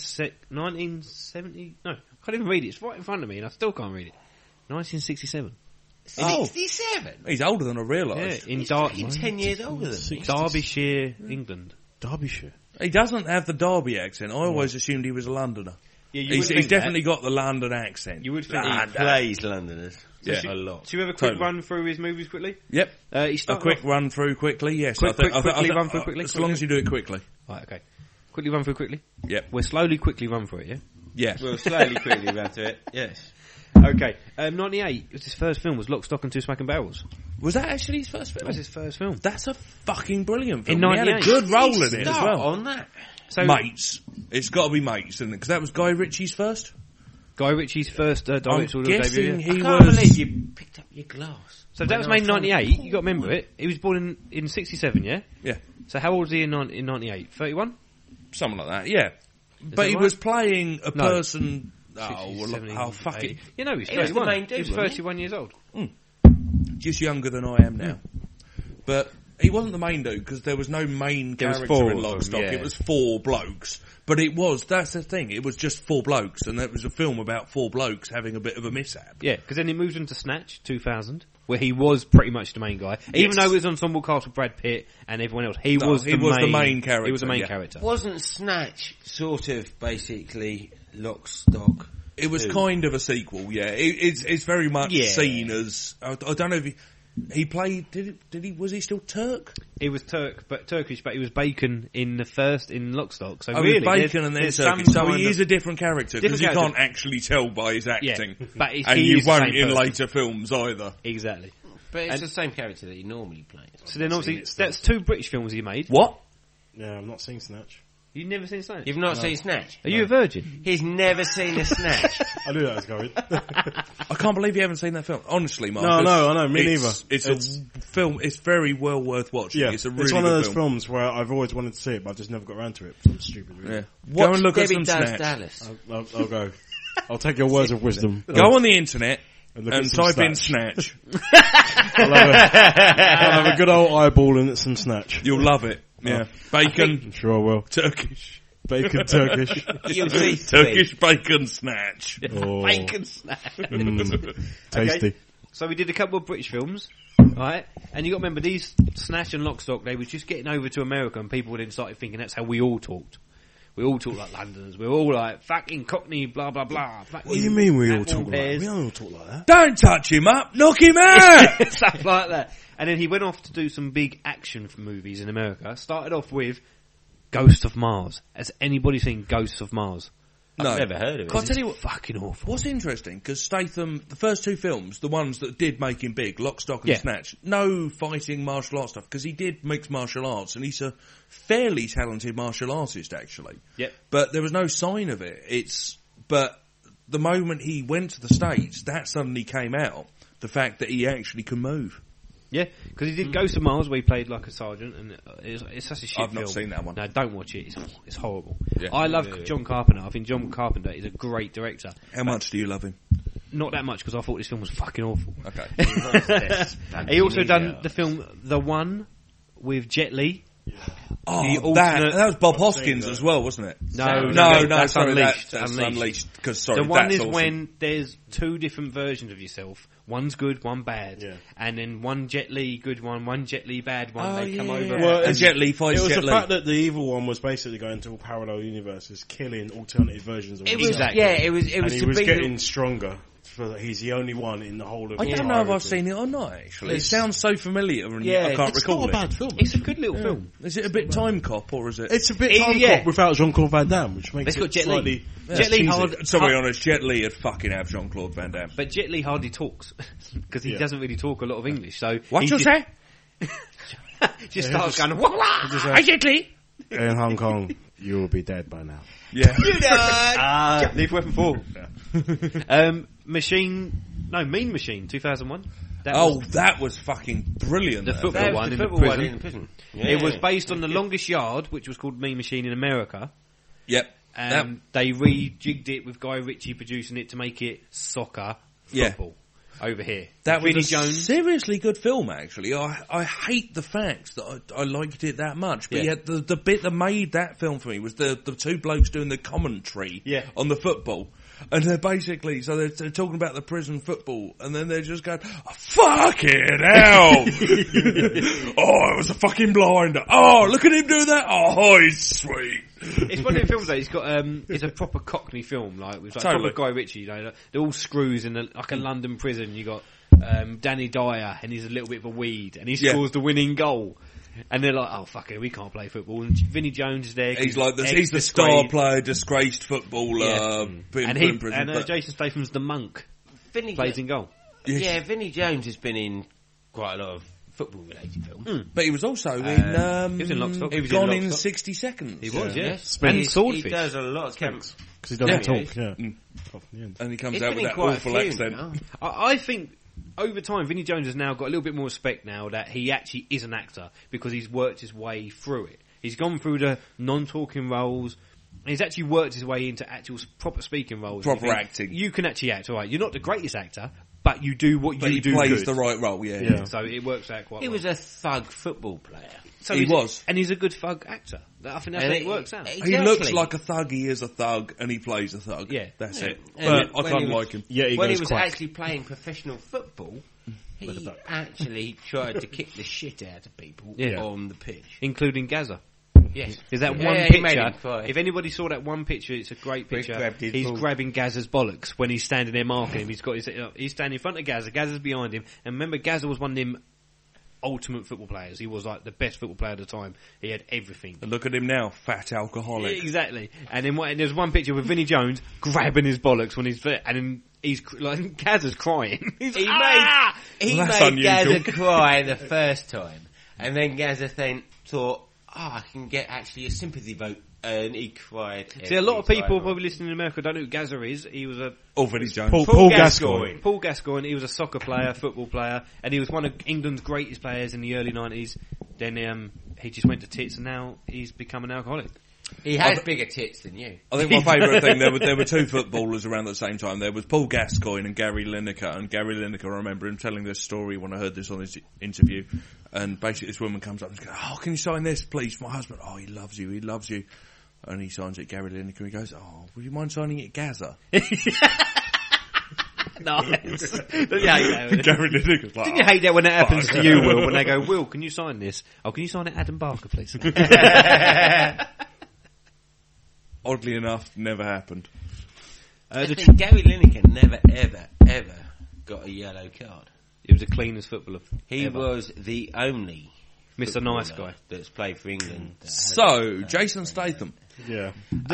1970... No, I can't even read it. It's right in front of me and I still can't read it. 1967. 67? He's older than I realised. Yeah, in He's fucking 10 years older than me. Derbyshire, England. Derbyshire. He doesn't have the Derby accent. I always assumed he was a Londoner. Yeah, He's definitely got the London accent. You would think He plays Londoners. Yeah. A lot. Should we have a quick run through his movies quickly? Yep. He A started quick off- run through quickly, yes. Quickly run through As quickly. long as you do it quickly. Right, okay. Quickly run through quickly. Yep. We'll slowly quickly run through it, yeah? Yeah. We'll slowly, quickly run through it. Yes. Okay. 98, it was his first film, was Lock, Stock and Two Smoking Barrels. Was that actually his first That film? was his first film. That's a fucking brilliant film. In He had a 98. good role in it as Start well. on that. So, Mates. It's got to be Mates, isn't it? Because that was Guy Ritchie's first. Guy Ritchie's first I'm directorial guessing debut. he I can't was... believe you picked up your glass. So that was made in 98, you got to remember it. He was born in 67, yeah? Yeah. So how old was he in 98? 31? Something like that, yeah. But that he right? was playing a No. person... 60, Oh, well, 70, oh, fuck 80. it. You know, he's He was the 31. main dude, He was wasn't he? 31 years old. Just younger than I am now. But he wasn't the main dude because there was no main There was character 4 in of them, Lock, Stock. yeah. It was 4 blokes. But that's the thing, it was just 4 blokes and it was a film about 4 blokes having a bit of a mishap. Yeah, because then he moved into Snatch, 2000, where he was pretty much the main guy. Even though it was ensemble cast with Brad Pitt and everyone else, he was the main character. He was the main yeah. character. Wasn't Snatch sort of basically Lock, Stock? It was kind of a sequel, yeah. It's very much seen as... I don't know if he played... Was he still Turk? He was Turkish, but he was Bacon in Lock, Stock. So He really, was Bacon and then there's Turkish. some So kind he of- is a different character because you Different can't actually tell by his acting. Yeah, but and he you is the won't same in person. later films either. Exactly. But it's And- the same character that he normally plays. So then obviously, that's 2 British films he made. What? Yeah, I've not seen Snatch. You've never seen Snatch? You've not seen Snatch? Are you a virgin? He's never seen a Snatch. I knew that was going. I can't believe you haven't seen that film. Honestly, Marcus. No, I know, me neither. It's a film, it's very well worth watching. Yeah, It's a really it's one of good those film. films where I've always wanted to see it, but I've just never got around to it for some stupid reason. Yeah. Go and look Debbie at some Does Snatch. Dallas. I'll go. I'll take your words of wisdom. Go on the internet And look at and some type in Snatch. Snatch. I'll have a good old eyeball and some Snatch. You'll love it. Yeah. Bacon. I'm sure I will. Turkish. Bacon Turkish. You'll see Turkish bacon Snatch. Oh. Bacon Snatch. Tasty. Okay. So we did a couple of British films, right? And you got to remember, these Snatch and Lock, Stock, they were just getting over to America and people then started thinking that's how we all talked. We all talk like Londoners. We're all like fucking Cockney, blah blah blah. What do you mean we all talk like that? We don't all talk like that. Don't touch him up, knock him out! Stuff like that. And then he went off to do some big action movies in America. Started off with Ghost of Mars. Has anybody seen Ghosts of Mars? No. I've never heard of it. I'll tell you what, fucking awful. What's interesting, because Statham, the first 2 films, the ones that did make him big, Lock, Stock and Snatch, no fighting martial arts stuff, because he did mix martial arts, and he's a fairly talented martial artist, actually. Yep. But there was no sign of it. But the moment he went to the States, that suddenly came out, the fact that he actually can move. Yeah, because he did Ghost of Mars where he played like a sergeant, and it's such a shit film. I've not seen that one. No, don't watch it. It's horrible. Yeah. I love John Carpenter. I think John Carpenter is a great director. How much do you love him? Not that much, because I thought this film was fucking awful. Okay. He also done the film The One with Jet Li. Oh, that was Bob Hoskins as well, wasn't it? No, that's sorry, Unleashed. that's Unleashed. The one is awesome. When there's 2 different versions of yourself. One's good, one bad. Yeah. And then one Jet Li good one Jet Li bad one. They come over. Well, and Jet Li fights Jet Li. It was the fact that the evil one was basically going to all parallel universes, killing alternative versions of himself. Exactly. Yeah, it was. And he was getting stronger. He's the only one in the whole of I don't know if I've seen it or not, actually. It sounds so familiar, and I can't recall it. It's not a bad film. It's a good little film. Is it a bit Time Cop, or is it? It's a bit Time Cop without Jean-Claude Van Damme, which makes it slightly... Jet Li to be honest, Jet Li would fucking have Jean-Claude Van Damme. But Jet Li hardly talks, because he doesn't really talk a lot of English, so... What you say? Just starts going, wah, Jet Li! In Hong Kong, you will be dead by now. Yeah. You know. Leave Weapon 4. Mean Machine, 2001. That was fucking brilliant. The football one in the prison. Yeah. It was based on The Longest Yard, which was called Mean Machine in America. Yep. And they rejigged it with Guy Ritchie producing it to make it soccer football over here. That was a seriously good film, actually. I hate the fact that I liked it that much. But yeah, the bit that made that film for me was the 2 blokes doing the commentary on the football. And they're basically, they're talking about the prison football, and then they're just going, fuck it hell! It was a fucking blinder. Oh, look at him do that. Oh, he's sweet. It's one of the films that he's got, it's a proper Cockney film, with proper Guy Ritchie, they're all screws in a London prison. You got, Danny Dyer, and he's a little bit of a weed, and he scores the winning goal. And they're like, oh fuck it, we can't play football. And Vinnie Jones is there. He's like, he's the star player, disgraced footballer. And Jason Statham's the monk. Vinnie plays in goal. Yeah, Vinnie Jones has been in quite a lot of football-related films. But he was also in. He was in Lock, Stock. He was gone in 60 Seconds. He was, And Swordfish. He does a lot of camps because he doesn't talk. And he comes out with that awful accent. I think. Over time, Vinnie Jones has now got a little bit more respect now that he actually is an actor because he's worked his way through it. He's gone through the non-talking roles. And he's actually worked his way into actual proper speaking roles. Proper acting. You can actually act, alright. You're not the greatest actor, but you do what you do. He plays the right role, yeah. So it works out quite well. He was a thug football player. So he was. And he's a good thug actor. I think that's how it works out. Exactly. He looks like a thug, he is a thug, and he plays a thug. Yeah. That's it. But I can't like him. Yeah, when he was actually playing professional football, he actually tried to kick the shit out of people on the pitch. Including Gaza. Yes. Is that one picture? If anybody saw that one picture, it's a great picture. He's grabbing Gaza's bollocks when he's standing there marking him. He's standing in front of Gaza. Gaza's behind him. And remember, Gaza was one of them ultimate football players. He was like the best football player at the time. He had everything. And look at him now, fat alcoholic. Yeah, exactly. And then there's one picture with Vinnie Jones grabbing his bollocks when he's fit, and then he's like Gaza's crying. He made Gaza cry the first time, and then Gaza then thought, I can get actually a sympathy vote, and he cried. See, a lot of people probably listening in America don't know who Gaza is. He was Vinnie Jones. Paul Gascoigne. Paul Gascoigne. He was a soccer player, football player, and he was one of England's greatest players in the early 90s. Then he just went to tits, and now he's become an alcoholic. He has bigger tits than you. I think my favourite thing, there were 2 footballers around at the same time. There was Paul Gascoigne and Gary Lineker. And Gary Lineker, I remember him telling this story when I heard this on his interview. And basically this woman comes up and goes, can you sign this, please, for my husband? Oh, he loves you. And he signs it, Gary Lineker, and he goes, would you mind signing it Gaza? Nice. Gary Lineker's like, didn't you hate that when that happens to you, Will? When they go, Will, can you sign this? Oh, can you sign it Adam Barker, please? oddly enough, never happened. I think Gary Lineker never, ever got a yellow card. He was the cleanest footballer. He was the only Mr. Nice Guy that's played for England. So, Jason Statham. Yeah.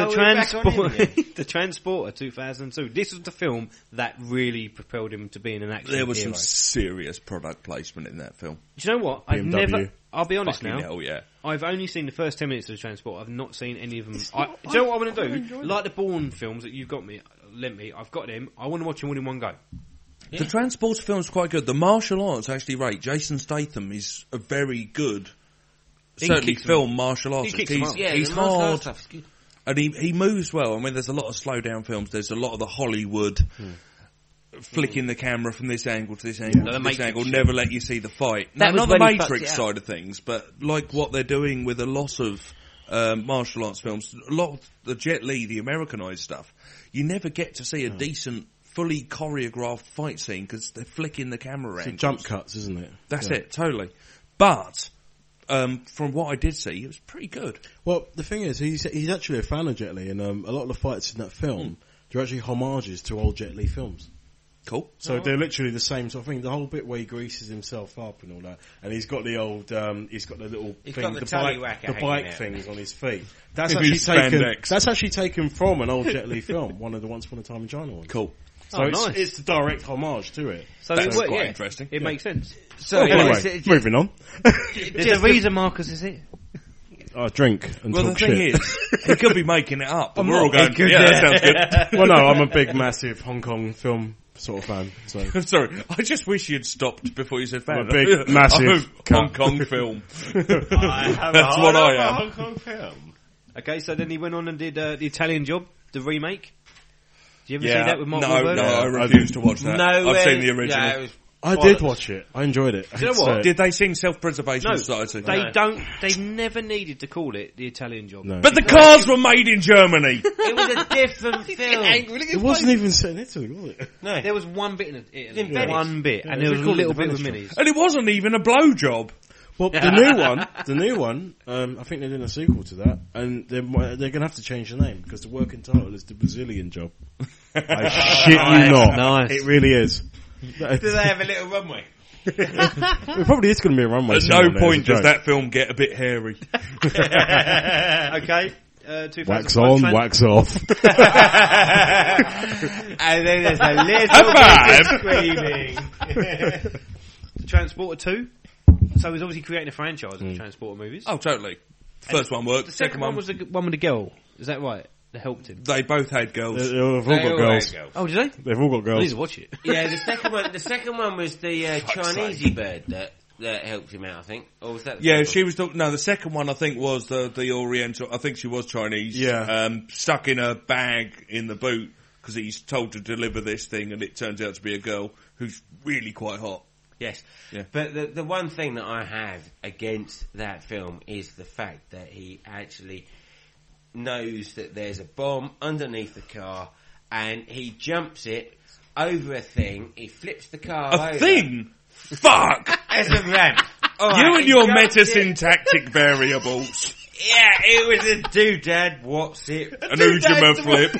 The Transporter 2002. This was the film that really propelled him to being an action hero. There was some serious product placement in that film. Do you know what? I'll be honest now. Hell yeah. I've only seen the first 10 minutes of the Transporter. I've not seen any of them. Do you know what I want to do? Like the Bourne films that you've lent me, I've got them. I want to watch them all in one go. Yeah. The Transporter film's quite good. The martial arts actually great. Jason Statham is a very good, certainly film martial artist. He's hard, and he moves well. I mean, there's a lot of slow down films. There's a lot of the Hollywood flicking the camera from this angle to this angle to this angle, never let you see the fight. Not the Matrix side of things, but like what they're doing with a lot of martial arts films, a lot of the Jet Li, the Americanized stuff. You never get to see a decent, fully choreographed fight scene because they're flicking the camera around. It's jump cuts, isn't it? That's it, totally. But from what I did see, it was pretty good. Well, the thing is, he's actually a fan of Jet Li, and a lot of the fights in that film, they're actually homages to old Jet Li films. Cool. So they're literally the same sort of thing. The whole bit where he greases himself up and all that, and he's got the old, he's got the little thing, the bike things on his feet. That's actually taken from an old Jet Li film, one of the Once Upon a Time in China ones. Cool. So it's a direct homage to it. So that's quite interesting. It makes sense. So anyway, moving on. There's a reason Marcus is here. I drink and talk shit. Well, the thing is, he could be making it up, but we're all going, that sounds good. Well, no, I'm a big, massive Hong Kong film sort of fan. So. I'm sorry, I just wish you'd stopped before you said fan. I'm a big, massive Hong Kong film. That's what I am. Hong Kong film. Okay, so then he went on and did the Italian Job, the remake. Did you ever see that with Mark Wahlberg? No, I refuse to watch that. I've seen the original. Yeah, I did watch it. I enjoyed it. Do you know what? Did they sing Self-Preservation Society? They never needed to call it the Italian Job. No. But the cars were made in Germany. It was a different film. It wasn't even set in Italy, was it? No. There was one bit in Italy. Yeah. One bit. And there was a little bit with minis. And it wasn't even a blowjob. Well, the new one, I think they're doing a sequel to that, and they're going to have to change the name because the working title is The Brazilian Job. I shit you not. Nice. It really is. Do they have a little runway? It probably is going to be a runway. At no point does that film get a bit hairy. Okay. Wax on, wax off. And then there's a little bit of screaming. Transporter 2. So he's obviously creating a franchise of Transporter movies. Oh, totally. First one worked. The second one was the one with the girl. Is that right? That helped him. They both had girls. They've all got girls. Oh, did they? They've all got girls. I need to watch it. Yeah, the second one was the Chinesey bird that helped him out, I think. Or was that? She was. The second one I think was the Oriental. I think she was Chinese. Yeah. Stuck in a bag in the boot because he's told to deliver this thing, and it turns out to be a girl who's really quite hot. Yes. Yeah. But the one thing that I have against that film is the fact that he actually knows that there's a bomb underneath the car and he jumps it over a thing, he flips the car over. A thing? Fuck! As a ramp. You and your metasyntactic variables. Yeah, it was a doodad, what's it? An Ujima flip.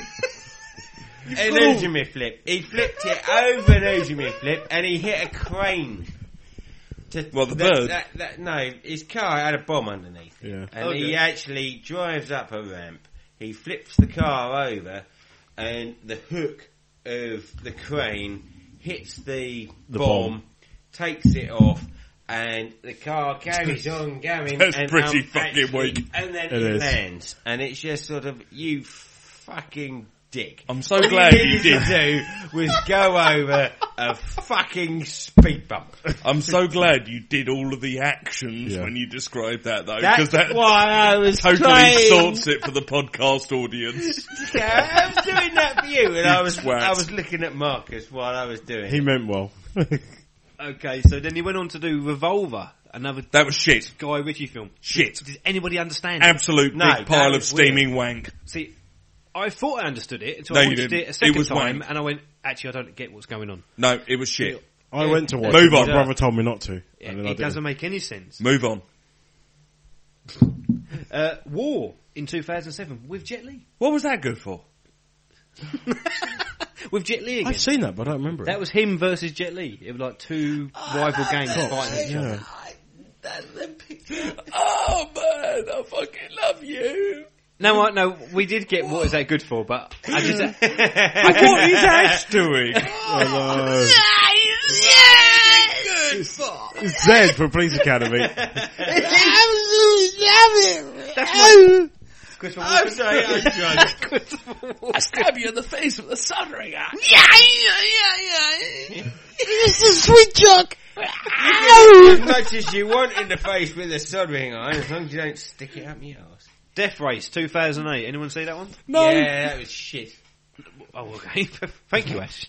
An Ujima flip. He flipped it over an Ujima flip and he hit a crane. The bird? No, his car had a bomb underneath. Yeah. And he actually drives up a ramp, he flips the car over, and the hook of the crane hits the bomb, takes it off, and the car carries on going. That's pretty fucking weak. And then it lands. And it's just sort of, you fucking dick. I'm so glad you did. To do was go over a fucking speed bump. I'm so glad you did all of the actions when you described that, though, because that why I was totally sorts it for the podcast audience. Yeah, I was doing that for you, and I was looking at Marcus while I was doing it. He meant well. Okay, so then he went on to do Revolver, another that was shit. Guy Ritchie film. Shit. Did anybody understand Absolute big pile of steaming wank. See, I thought I understood it until I watched it a second time, and I went, actually, I don't get what's going on. No, it was shit. I went to watch it. My brother told me not to. It doesn't make any sense. Move on. War in 2007 with Jet Li. What was that good for? With Jet Li again. I've seen that, but I don't remember it. That was him versus Jet Li. It was like two rival gangs fighting each other. Oh man, I fucking love you. No, we did get what is that good for, but I just... What is Ash doing? Good Z for Police Academy. I'm sorry, I'm drunk. I stab you in the face with a soldering iron. This is sweet junk. As much as you want in the face with a soldering iron, as long as you don't stick it up your ass. Death Race 2008. Anyone see that one? No. Yeah, that was shit. Oh, okay. Thank you, Ash.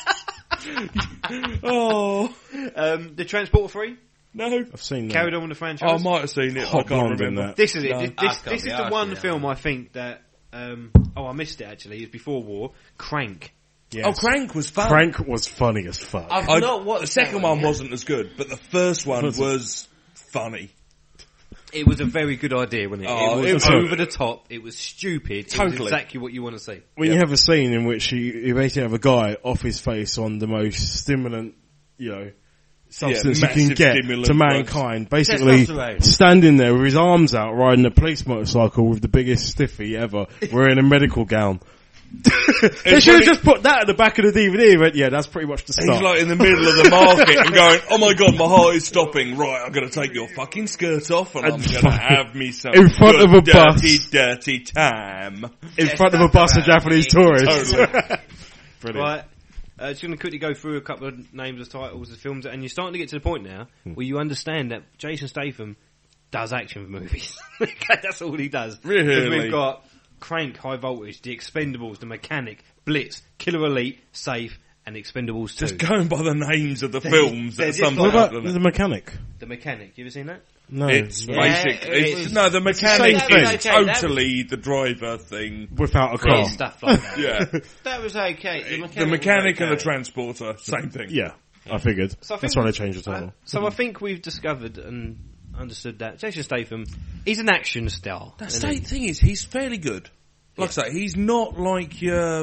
The Transporter 3? No. I've seen that. Carried on with the franchise. I might have seen it. I can't remember. That. This is it. No. This is the one film I think that... I missed it actually. It was before War. Crank. Yes. Oh, Crank was fun. Crank was funny as fuck. I've not watched the second one wasn't as good, but the first one was funny. It was a very good idea, wasn't it? It was over the top. It was stupid. Totally. It was exactly what you want to see. When you have a scene in which you basically have a guy off his face on the most stimulant, substance you can get to mankind, basically standing there with his arms out riding a police motorcycle with the biggest stiffy ever, wearing a medical gown. They should have just put that at the back of the DVD, but yeah, that's pretty much the start. He's like in the middle of the market and going, oh my god, my heart is stopping. Right, I'm going to take your fucking skirt off and I'm going to have me some in front of a dirty tam. In front of a bus of Japanese tourists. Totally. Brilliant. Right. Just going to quickly go through a couple of names of titles of films, and you're starting to get to the point now where you understand that Jason Statham does action movies. That's all he does. Really? We've got Crank, High Voltage, The Expendables, The Mechanic, Blitz, Killer Elite, Safe, and Expendables 2. Just going by the names of the films. What about The Mechanic? The Mechanic, you ever seen that? No. It's basic. The Mechanic is totally the driver thing. Without a car. Stuff like that. Yeah. That was okay. The Mechanic and the Transporter, same thing. Yeah, I figured. So that's why they changed the title. So I think we've discovered and understood that Jason Statham, he's an action star. The thing is, he's fairly good. Like I say, he's not like your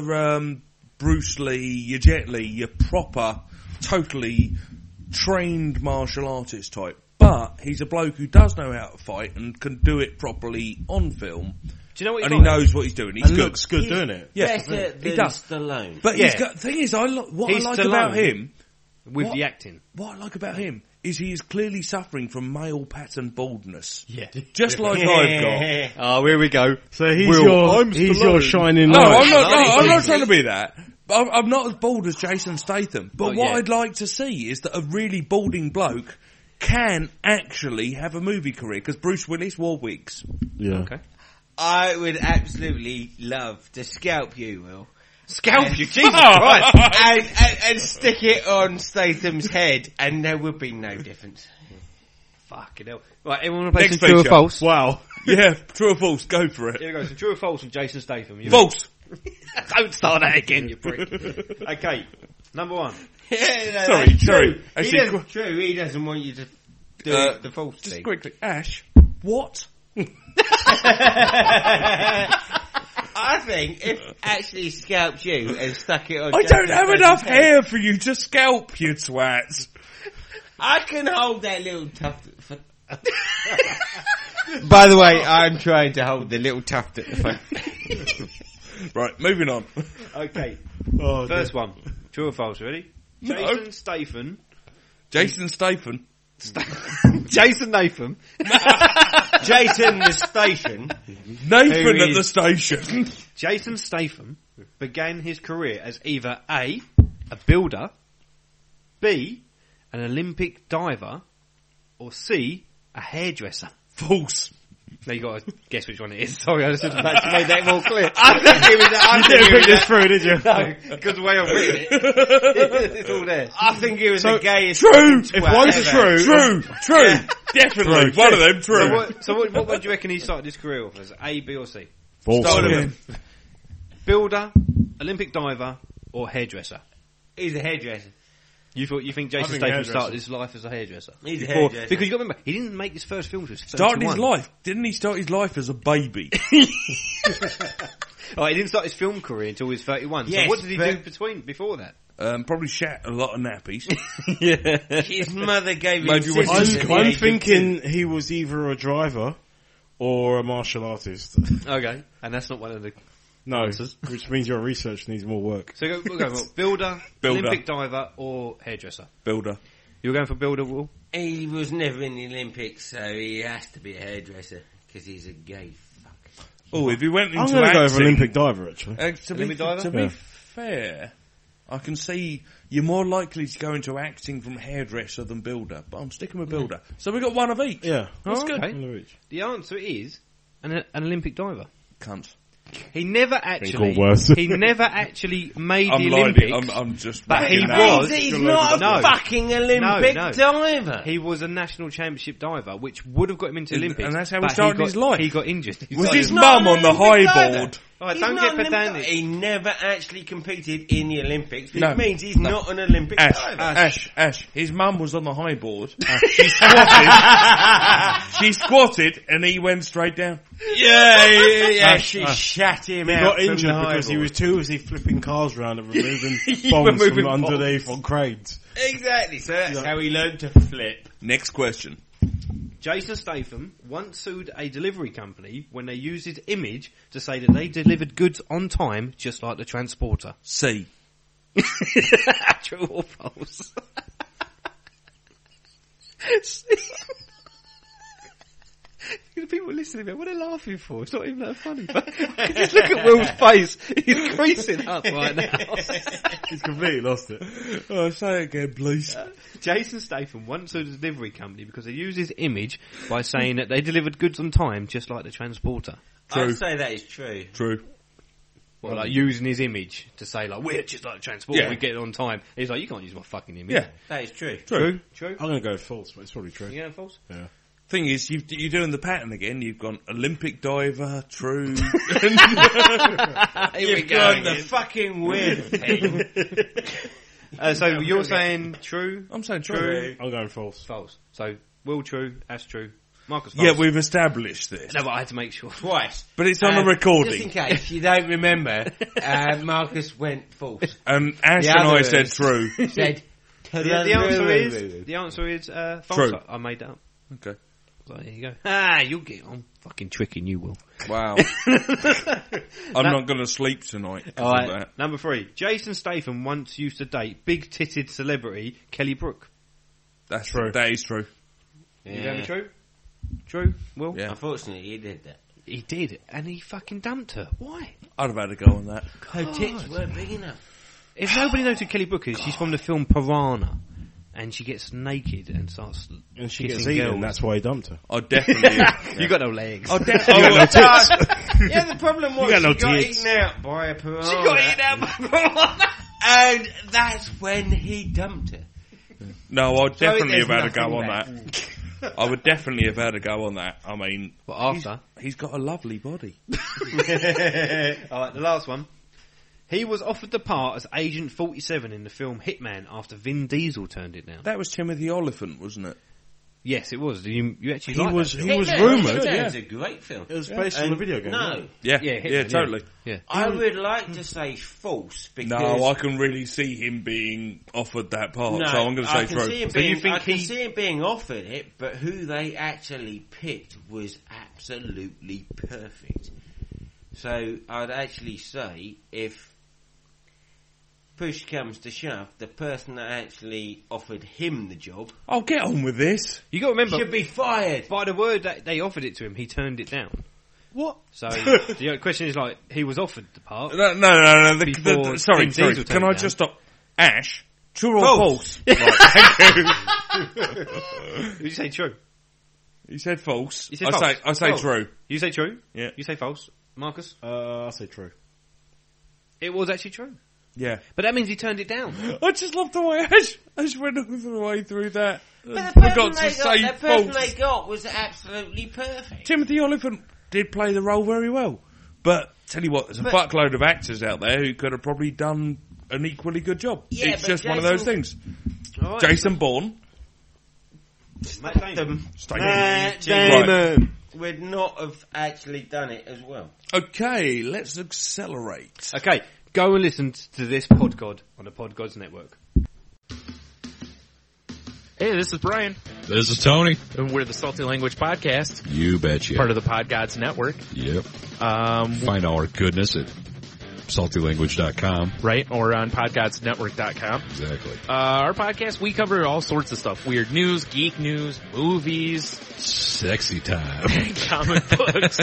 Bruce Lee, your Jet Li, your proper, totally trained martial artist type. But he's a bloke who does know how to fight and can do it properly on film. Do you know what? And he knows what he's doing. He's and good. Looks good doing it. Yeah, he does. Stallone. But the thing is, what I like about him with the acting. What I like about him is he is clearly suffering from male pattern baldness. Yeah. Just like I've got. Oh, here we go. So he's your shining light. I'm not trying to be that. I'm not as bald as Jason Statham. But what I'd like to see is that a really balding bloke can actually have a movie career, because Bruce Willis wore wigs. Yeah. Okay. I would absolutely love to scalp you, Will. Scalp you? Jesus Christ! and stick it on Statham's head, and there would be no difference. Fucking hell. Right, everyone want to play some true or false? Wow. Yeah, true or false, go for it. Here we go, some true or false with Jason Statham. False! Don't start that again, you prick. Okay, number one. Yeah, sorry. Actually, true. He doesn't want you to do the false thing. Just quickly, Ash, what? I think if actually scalped you and stuck it on... I don't have enough hair for you to scalp, you twat. I can hold that little tuft... By the way, I'm trying to hold the little tuft at the front. Right, moving on. Okay, first one. True or false, ready? Jason Statham. Jason Statham. Jason Natham. Jason the station. Nathan at the station. Jason Statham began his career as either A, a builder, B, an Olympic diver, or C, a hairdresser. False. Now you got to guess which one it is. Sorry, I should have actually made that more clear. I think it was... You didn't put this through, did you? No, because the way I've written it, it's all there. I think it was the gayest... True! If one's true... True! Yeah. Definitely. One of them, true. So what would you reckon he started his career off as? A, B or C? False. Builder, Olympic diver, or hairdresser? He's a hairdresser. You think Jason Statham started his life as a hairdresser? He's a hairdresser. Because you got to remember, he didn't make his first film until 31. Started his life? Didn't he start his life as a baby? Oh, he didn't start his film career until he was 31. Yes, so what did he do before that? Probably shat a lot of nappies. Yeah. His mother gave him I'm thinking he was either a driver or a martial artist. Okay, and that's not one of the answers. Which means your research needs more work. So we'll go for builder, Olympic diver, or hairdresser. Builder. You were going for builder, Will? He was never in the Olympics, so he has to be a hairdresser because he's a gay fuck. Oh, if he went into I'm going to go for Olympic diver, actually. To be fair, I can see you're more likely to go into acting from hairdresser than builder, but I'm sticking with builder. So we got one of each. Yeah. That's good. The answer is an Olympic diver. Cunt. He never actually made the Olympics. I'm just. But he was. He's not a fucking Olympic diver. He was a national championship diver, which would have got him into the Olympics. And that's how he started his life. He got injured. Was his mum on the high board? Right, don't get pedantic. He never actually competed in the Olympics, which means he's not an Olympic diver. Ash. His mum was on the high board. She squatted, and he went straight down. Yeah. She shat him out. He got injured because he was too busy flipping cars around and removing bombs from underneath on cranes. Exactly. So that's how he learned to flip. Next question. Jason Statham once sued a delivery company when they used his image to say that they delivered goods on time, just like the transporter. C. True or false? The people listening, what are they laughing for? It's not even that funny. But just look at Will's face. He's creasing up right now. He's completely lost it. Oh, say it again, please. Jason Statham once sued a delivery company because they used his image by saying that they delivered goods on time, just like the transporter. True. I'd say that is true. True. Well, like using his image to say, like, we're just like the transporter, we get it on time. He's like, you can't use my fucking image. Yeah. That is true. True. I'm going to go false, but it's probably true. You going false? Yeah. Thing is, you're doing the pattern again. You've gone Olympic diver, true. You've gone the fucking weird thing. So you're saying true? I'm saying true. I'm going false. False. So Will true, Ash true, Marcus false. Yeah, we've established this. No, but I had to make sure. Twice. But it's on a recording. Just in case you don't remember, Marcus went false. And Ash and I said true. Said the answer is false. True. I made that up. Okay. So there you go. You'll get on. Fucking tricking you, Will. Wow. I'm not going to sleep tonight. Alright, that. Number 3. Jason Statham once used to date big-titted celebrity Kelly Brook. That's true. That is true. Yeah. You going to be true? True, Will? Yeah. Unfortunately, he did that. He did, and he fucking dumped her. Why? I'd have had a go on that. Her tits weren't big enough. If nobody knows who Kelly Brook is, she's from the film Piranha. And she gets naked and starts and she gets eaten, and that's why he dumped her. Oh, definitely. You got no legs. Oh, definitely. You got no tits. Yeah, the problem was she got eaten out by a piranha. She got eaten out by a piranha. And that's when he dumped her. No, I'd definitely have had a go on that. I would definitely have had a go on that. I mean... But after? He's got a lovely body. Alright, the last one. He was offered the part as Agent 47 in the film Hitman after Vin Diesel turned it down. That was Timothy Olyphant, wasn't it? Yes, it was. You actually he was rumoured. Yeah. It's a great film. It was based on a video game. No. Yeah, totally. Yeah. I would like to say false because... No, I can really see him being offered that part, so I'm going to say true. I can see him being offered it, but who they actually picked was absolutely perfect. So I'd actually say if push comes to shove, the person that actually offered him the job... I'll get on with this. You got to remember... should be fired. By the word that they offered it to him, he turned it down. What? So the question is like, he was offered the part. No. Sorry. Can I just stop? Ash, true or false? Right, thank you. Did you say true? You said false. You said false. I say true. You say true? Yeah. You say false. Marcus? I say true. It was actually true. Yeah. But that means he turned it down. I just love the way Ash went all the way through that. But the person they got was absolutely perfect. Timothy Olyphant did play the role very well. But, tell you what, there's a fuckload of actors out there who could have probably done an equally good job. Yeah, it's just one of those things. Right. Jason Bourne. Matt Damon would not have actually done it as well. Okay, let's accelerate. Okay, go and listen to this Podgod on the Podgods Network. Hey, this is Brian. This is Tony. And we're the Salty Language Podcast. You betcha. Part of the Podgods Network. Yep. Find all our goodness at saltylanguage.com. Right, or on podgodsnetwork.com. Exactly. Our podcast, we cover all sorts of stuff. Weird news, geek news, movies. Sexy time. Comic books.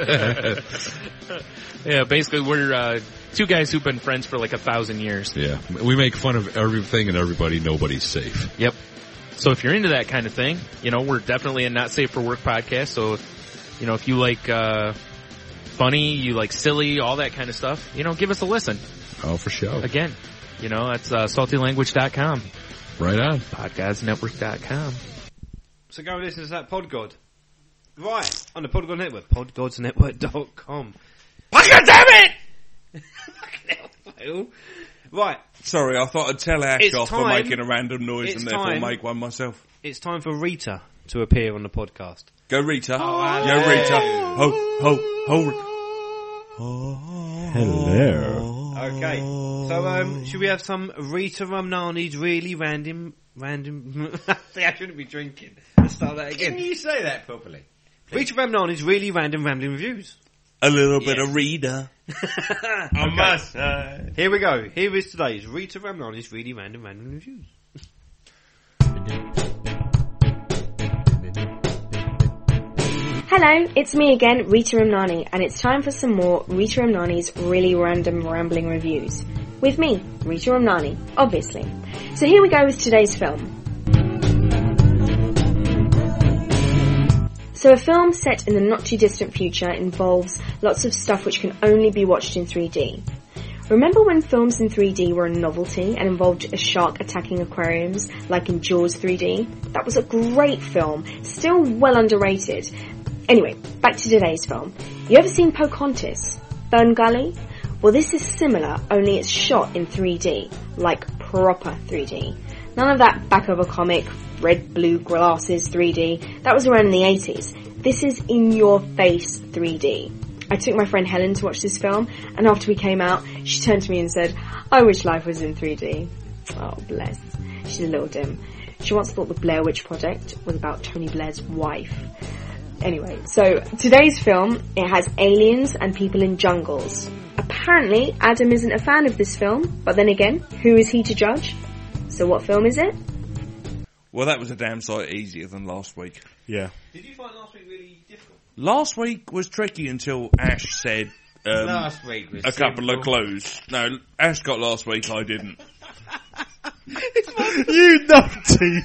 Yeah, basically we're two guys who've been friends for like 1,000 years. Yeah, we make fun of everything and everybody. Nobody's safe. Yep. So if you're into that kind of thing, we're definitely a not safe for work podcast. So, if you like funny, you like silly, all that kind of stuff, give us a listen. Oh, for sure. Again, that's saltylanguage.com. Right on. Podgodsnetwork.com. So go and listen to that Podgod. Right, on the Podgod Network. Podgodsnetwork.com. Fucking damn it! Fucking hell, Right. Sorry, I thought I'd tell Ash off for making a random noise and therefore make one myself. It's time for Rita to appear on the podcast. Go Rita. Oh, Yo Rita. Ho, ho, ho. Hello. Okay. So, should we have some Rita Ramnani's really random... See, I shouldn't be drinking. Let's start that again. Can you say that properly? Rita Ramnani's really random reviews. A little bit of Rita. I must say. Here we go. Here is today's Rita Ramnani's really random reviews. Hello, it's me again, Rita Ramnani, and it's time for some more Rita Ramnani's really random rambling reviews. With me, Rita Ramnani, obviously. So here we go with today's film. So a film set in the not too distant future involves lots of stuff which can only be watched in 3D. Remember when films in 3D were a novelty and involved a shark attacking aquariums, like in Jaws 3D? That was a great film, still well underrated. Anyway, back to today's film. You ever seen Pocahontas? Fern Gully? Well, this is similar, only it's shot in 3D, like proper 3D. None of that back of a comic, red, blue glasses 3D. That was around in the 80s. This is in your face 3D. I took my friend Helen to watch this film, and after we came out, she turned to me and said, I wish life was in 3D. Oh, bless. She's a little dim. She once thought the Blair Witch Project was about Tony Blair's wife. Anyway, so today's film, it has aliens and people in jungles. Apparently, Adam isn't a fan of this film, but then again, who is he to judge? So what film is it? Well, that was a damn sight easier than last week. Yeah. Did you find last week really difficult? Last week was tricky until Ash said last week was a couple of clues. No, Ash got last week, I didn't. You numpty!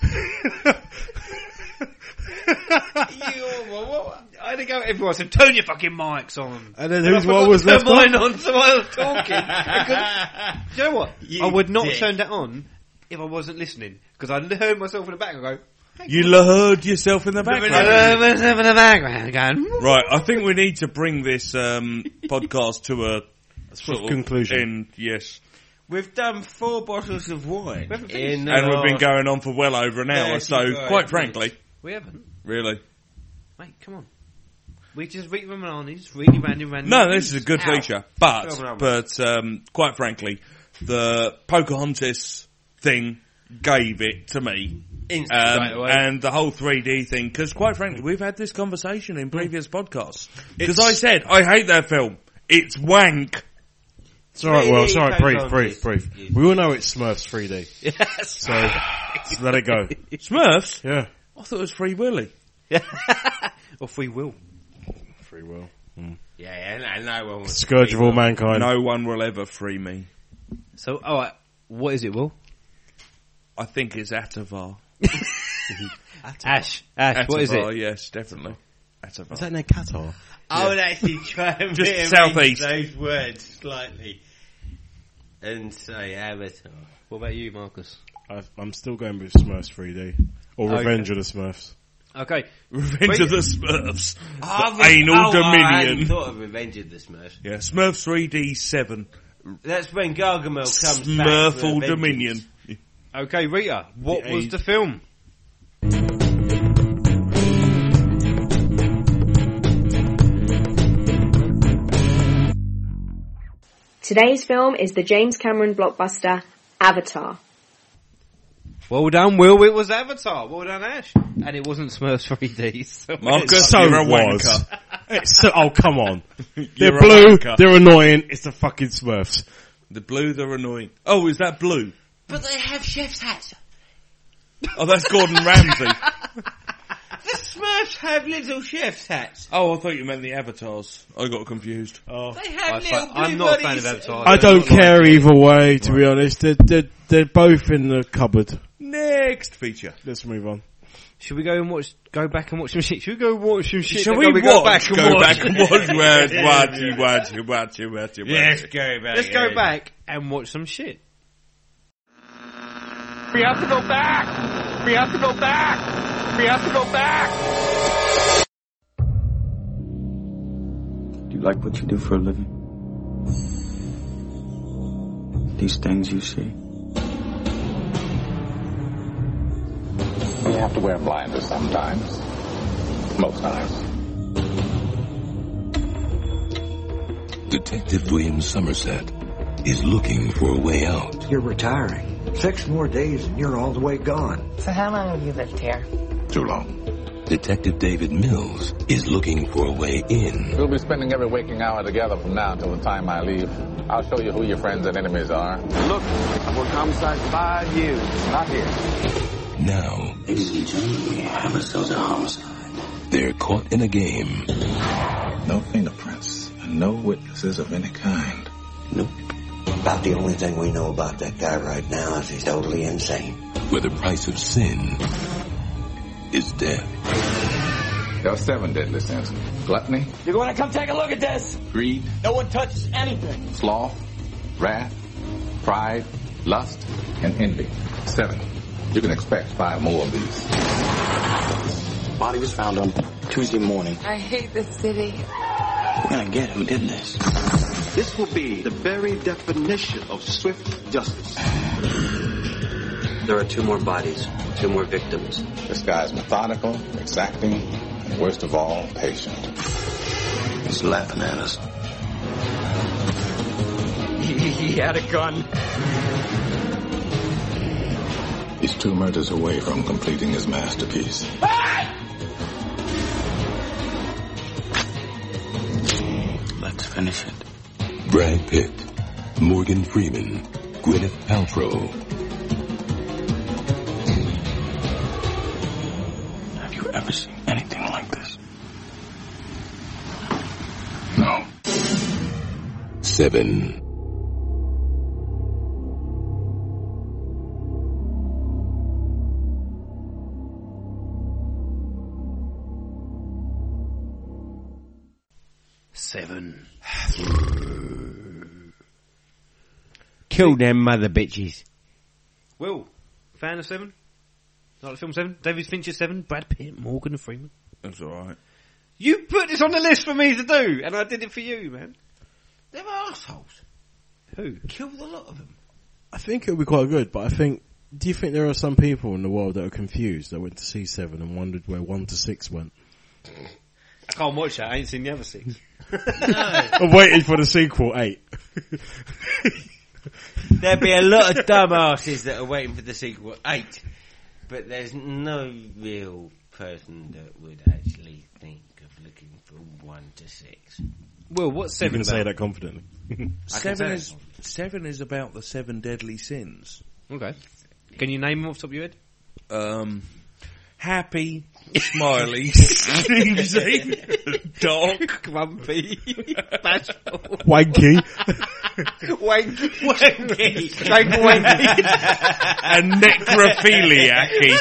I had to go. Everyone said, "Turn your fucking mics on." And then whose one was left on? On, so I was talking. Because, you know what? I would not have turned that on if I wasn't listening, because I heard myself in the background go. You heard yourself in the background. I heard myself in the background going. Right, I think we need to bring this podcast to a sort of conclusion. End, yes. We've done 4 bottles of wine. And we've been going on for well over an hour, so quite frankly. We haven't. Really? Mate, come on. We just read Ramani's really random. No, this is a good feature. But quite frankly, the Pocahontas thing gave it to me. And the whole 3D thing, because quite frankly, we've had this conversation in previous podcasts. Because I said, I hate that film. It's wank. It's alright, well, it's alright, brief. We all know it's Smurfs 3D. Yes. So, let it go. Smurfs? Yeah. I thought it was Free Willy. Or Free Will. Free Will. Mm. Yeah, no one will. Scourge of all mankind. No one will ever free me. So, alright, what is it, Will? I think it's Atavar. Ash, Atavar, what is it? Yes, definitely. Atavar. Is that near Qatar? I would actually try and just southeast those words slightly and say Avatar. What about you, Marcus? I'm still going with Smurfs 3D. Or Revenge of the Smurfs. Okay. Revenge of the Smurfs. The Anal Dominion. I hadn't thought of Revenge of the Smurfs. Yeah, Smurfs 3D 7. That's when Gargamel comes Smurfle back. Dominion. Okay, Rita, what was the film? Today's film is the James Cameron blockbuster Avatar. Well done, Will. It was Avatar. Well done, Ash. And it wasn't Smurfs 3D. So Marcus, so you're a was. wanker. Oh, come on. They're You're blue, they're annoying, it's the fucking Smurfs. The blue, they're annoying. Oh, is that blue? But they have chef's hats. Oh, that's Gordon Ramsay. The Smurfs have little chef's hats. Oh, I thought you meant the avatars. I got confused. Oh. They have little blue I'm not a fan of Avatar. I don't care either way, to be honest. They're both in the cupboard. Next feature. Let's move on. Should we go back and watch some shit? Should we go watch some shit? Shall we go back and watch? Watch. Let's go back. Let's go back and watch some shit. We have to go back. We have to go back. We have to go back. Do you like what you do for a living? These things you see? We have to wear blinders sometimes. Most times. Detective William Somerset is looking for a way out. You're retiring. 6 more days and you're all the way gone. So how long have you lived here? Too long. Detective David Mills is looking for a way in. We'll be spending every waking hour together from now until the time I leave. I'll show you who your friends and enemies are. Look, I've worked homicide 5 years. Not here. Now, ladies and gentlemen, we have ourselves a homicide. They're caught in a game. No fingerprints and no witnesses of any kind. Nope. About the only thing we know about that guy right now is he's totally insane. Where the price of sin is death. There are 7 deadly sins. Gluttony. You're going to come take a look at this. Greed. No one touches anything. Sloth. Wrath. Pride. Lust. And envy. 7. You can expect 5 more of these. Body was found on Tuesday morning. I hate this city. We're gonna get who did this. This will be the very definition of swift justice. There are 2 more bodies, 2 more victims. This guy's methodical, exacting, and worst of all, patient. He's laughing at us. He had a gun. He's 2 murders away from completing his masterpiece. Let's finish it. Brad Pitt, Morgan Freeman, Gwyneth Paltrow. Have you ever seen anything like this? No. 7. Kill them mother bitches. Will, fan of 7? Like the film 7? David Fincher 7? Brad Pitt, Morgan Freeman. That's alright. You put this on the list for me to do, and I did it for you, man. They're assholes. Who? Killed a lot of them. I think it'll be quite good, but do you think there are some people in the world that are confused that went to see 7 and wondered where 1 to 6 went? I can't watch that, I ain't seen the other 6. No. I'm waiting for the sequel 8. There'd be a lot of dumbasses that are waiting for the sequel 8, but there's no real person that would actually think of looking for 1 to 6. Well, what's 7 You can about? say that confidently. 7 is about the 7 deadly sins. Okay. Can you name them off the top of your head? Happy, smiley, sneezy, dark, grumpy, bashful, wanky, and necrophiliac.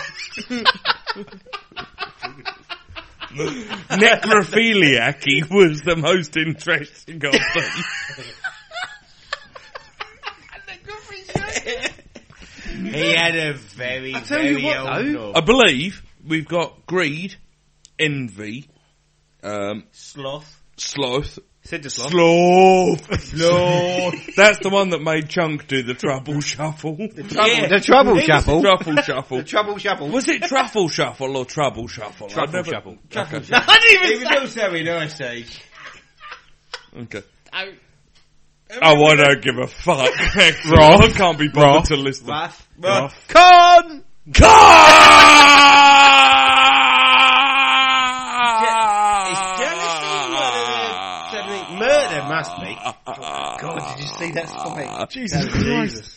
Necrophiliac was the most interesting of them. He had a very old. I believe we've got greed, envy, sloth, Said to Sloth. That's the one that made Chunk do the Trouble Shuffle. The Trouble Shuffle. Truffle Shuffle. The Trouble Shuffle. Was it Truffle Shuffle or Trouble Shuffle? Truffle Shuffle. Truffle Shuffle. I didn't even. It was also in Ice Age. Okay. I don't give a fuck. I can't be bothered to listen. Rough. Con! Murder must be. God, did you see that spike? Jesus Christ.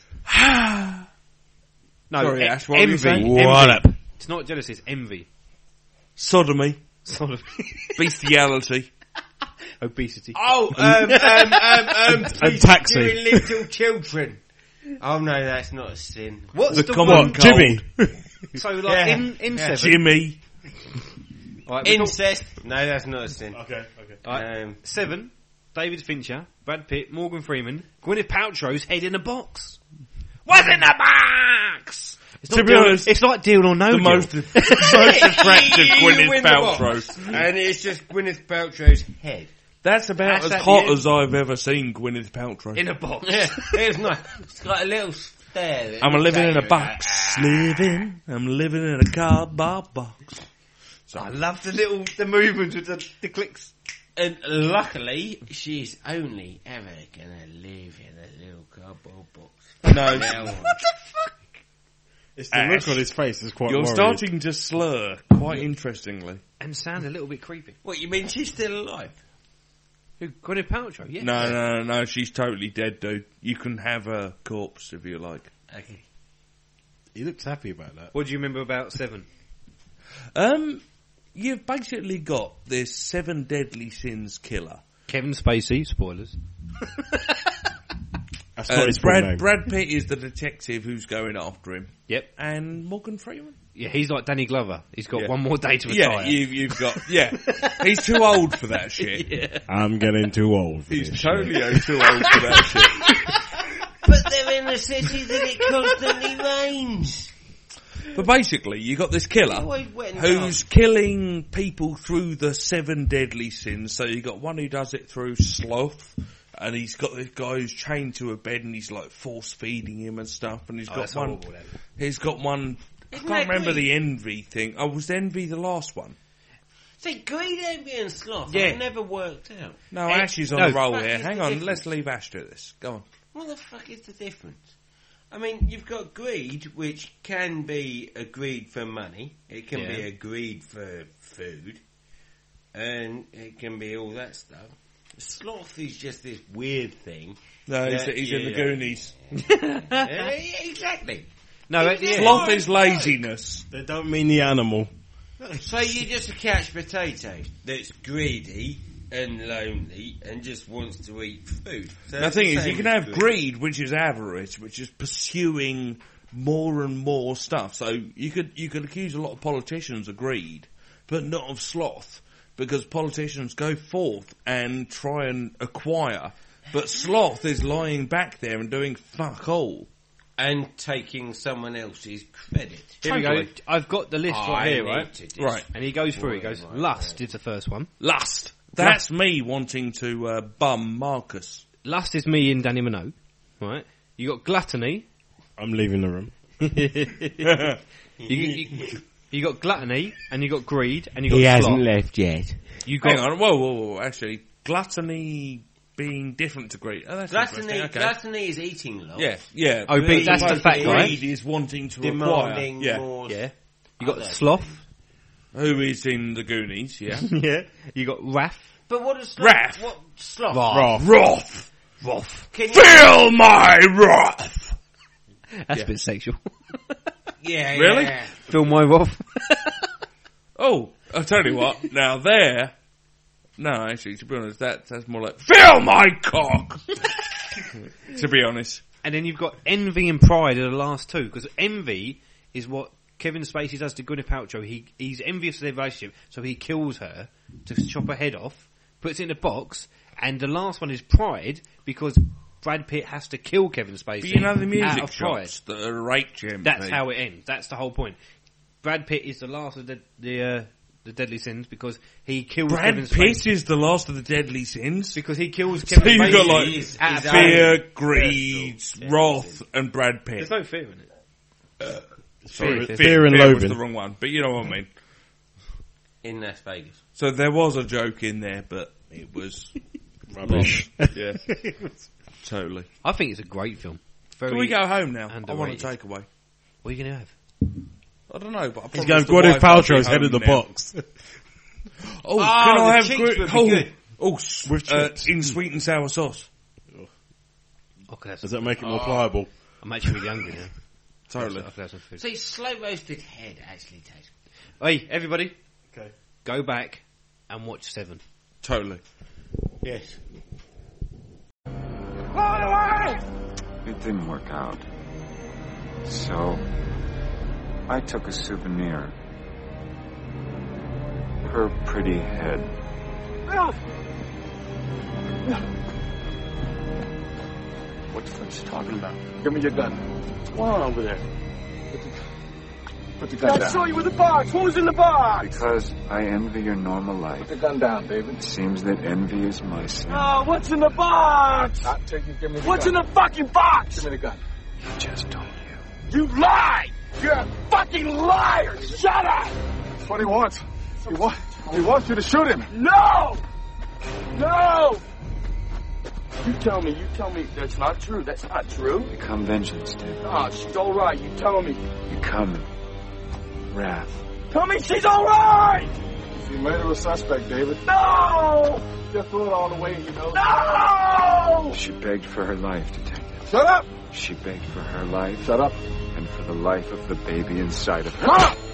No, sorry, Ash, what were you saying? What up? It's not jealousy, it's envy. Sodomy. Bestiality. Obesity. Oh, and taxi. Doing little children. Oh no, that's not a sin. What's the common cold? Jimmy. So like in Seven. Jimmy. Right, Incest. No, that's not a sin. Okay. Right, 7. David Fincher, Brad Pitt, Morgan Freeman, Gwyneth Paltrow's head in a box. What's in the box? To be honest, it's like Deal or No Deal. The most attractive Gwyneth Paltrow. And it's just Gwyneth Paltrow's head. That's about as hot as I've ever seen Gwyneth Paltrow. In a box. Yeah, it's nice. It's got a little stare. I'm living in a box. I'm living in a cardboard box. So I love the movement with the clicks. And luckily, she's only ever gonna live in a little cardboard box. No. What the fuck? It's the look on his face is quite You're worried. starting to slur, quite interestingly. And sound a little bit creepy. What, you mean she's still alive? Who, Gwyneth Paltrow? Yeah. No, she's totally dead, dude. You can have her corpse if you like. Okay. He looks happy about that. What do you remember about 7? You've basically got this 7 deadly sins killer. Kevin Spacey, spoilers. That's not his full name. Brad Pitt is the detective who's going after him. Yep. And Morgan Freeman? Yeah, he's like Danny Glover. He's got one more day to retire. Yeah, you've got, he's too old for that shit. Yeah. I'm getting too old for He's this totally shit. too old for that shit. But they're in a city that it constantly rains. But basically, you got this killer who's killing people through the 7 deadly sins. So you got one who does it through sloth, and he's got this guy who's chained to a bed, and he's like force feeding him and stuff. And he's got one. Horrible, he's got one. I can't remember the envy thing. Oh, was envy the last one? See, greed, envy, and sloth. Yeah, never worked out. No, Ash is on a roll here. Hang on, let's leave Ash to this. Go on. What the fuck is the difference? I mean, you've got greed, which can be a greed for money. It can be a greed for food. And it can be all that stuff. Sloth is just this weird thing. No, he's in the Goonies. Exactly. No, sloth is laziness. They don't mean the animal. So you're just a couch potato that's greedy and lonely and just wants to eat food. So the thing is, you can have greed, which is avarice, which is pursuing more and more stuff. So you could accuse a lot of politicians of greed, but not of sloth, because politicians go forth and try and acquire, but sloth is lying back there and doing fuck all. And taking someone else's credit. Here we go. I've got the list right here, right? Right. And he goes through. He goes, lust is the first one. Lust. That's me wanting to bum Marcus. Lust is me and Danny Minogue. Right. You got gluttony. I'm leaving the room. You got gluttony, and you got greed, and you got He sloth. hasn't left yet. You got Hang on. Whoa. Actually, gluttony being different to greed. Oh, that's interesting. Okay. Gluttony is eating a lot. Yeah. Oh, but that's the fat guy. Greed is wanting to demanding acquire. more. Yeah. You got sloth. Who is in the Goonies, yeah. Yeah. You got wrath. But what is sloth? Wrath. What sloth? Wrath. Feel my wrath. That's a bit sexual. Yeah. Really? Yeah. Feel my wrath. Oh, I'll tell you what. Now there. No, actually, to be honest, that's more like feel my cock. To be honest. And then you've got envy and pride are the last two, because envy is what Kevin Spacey does to Gwyneth Paltrow. He's envious of their relationship, so he kills her to chop her head off, puts it in a box, and the last one is pride, because Brad Pitt has to kill Kevin Spacey. But you know the music out of pride. shots that are rape gem. That's how it ends. That's the whole point. Brad Pitt is the last of the the deadly sins, because he kills Brad Kevin Pitt Spacey. is the last of the deadly sins. Because he kills Kevin Spacey. So you've got like fear, greed, wrath, and Brad Pitt. There's no fear in it. Fear and loathing was the wrong one, but you know what I mean. In Las Vegas. So there was a joke in there, but it was rubbish. Yeah, totally. I think it's a great film. Can we go home now? Underrated. I want a takeaway. What are you going to have? I don't know, but I he's going Gwyneth Paltrow's head in the box. Can I have with in sweet and sour sauce? Okay, does that make it more pliable? I'm actually really hungry now. Totally. See, slow roasted head actually tastes good. Hey, everybody. Okay. Go back and watch 7. Totally. Yes. It didn't work out. So, I took a souvenir. Her pretty head. What's French talking about? Give me your gun. What's going on over there? Put the gun down. I saw you with the box. What was in the box? Because I envy your normal life. Put the gun down, David. It seems that envy is my sin. Oh, what's in the box? Not taking. Give me the what's gun. In the fucking box? Give me the gun. He just told you. You lied! You're a fucking liar! Shut up! That's what he wants. He wants you to shoot him. No! No! You tell me that's not true. That's not true. Become vengeance, David. Ah, she's all right. You tell me. Become wrath. Tell me she's all right! You made her a suspect, David. No! Just throw it all away, you know. No! She begged for her life, Detective. Shut up! She begged for her life. Shut up. And for the life of the baby inside of her. Shut up!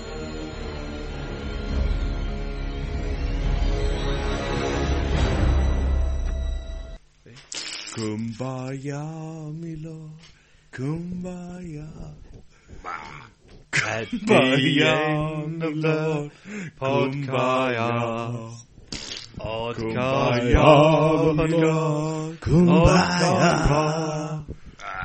Kumbaya, my lord. Kumbaya. At the end of the podcast. Kumbaya, my lord. Kumbaya.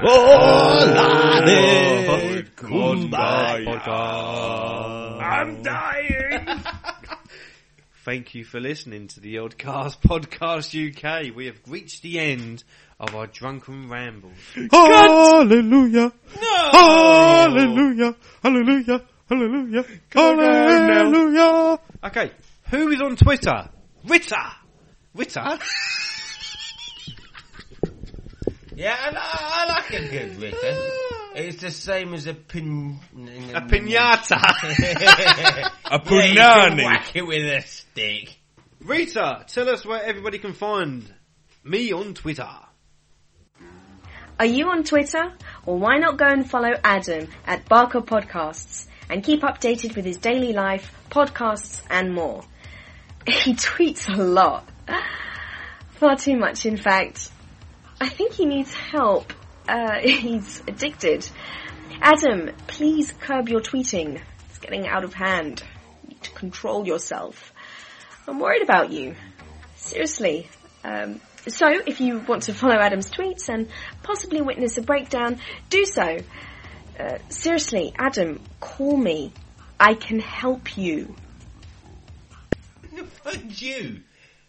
Kumbaya. I'm dying. Thank you for listening to the Oddcast Podcast UK. We have reached the end of our drunken rambles. Hallelujah! No! Hallelujah! Hallelujah! Hallelujah! Hallelujah! Okay, who is on Twitter? Ritter! Yeah, I like a good Ritter. It's the same as a piñata. A punani. Whack it with a stick. Rita, tell us where everybody can find me on Twitter. Are you on Twitter? Well, why not go and follow Adam at Barker Podcasts and keep updated with his daily life, podcasts and more. He tweets a lot. Far too much, in fact. I think he needs help. He's addicted. Adam, please curb your tweeting. It's getting out of hand. You need to control yourself. I'm worried about you. Seriously. So, if you want to follow Adam's tweets and possibly witness a breakdown, do so. Seriously, Adam, call me. I can help you. Fuck you.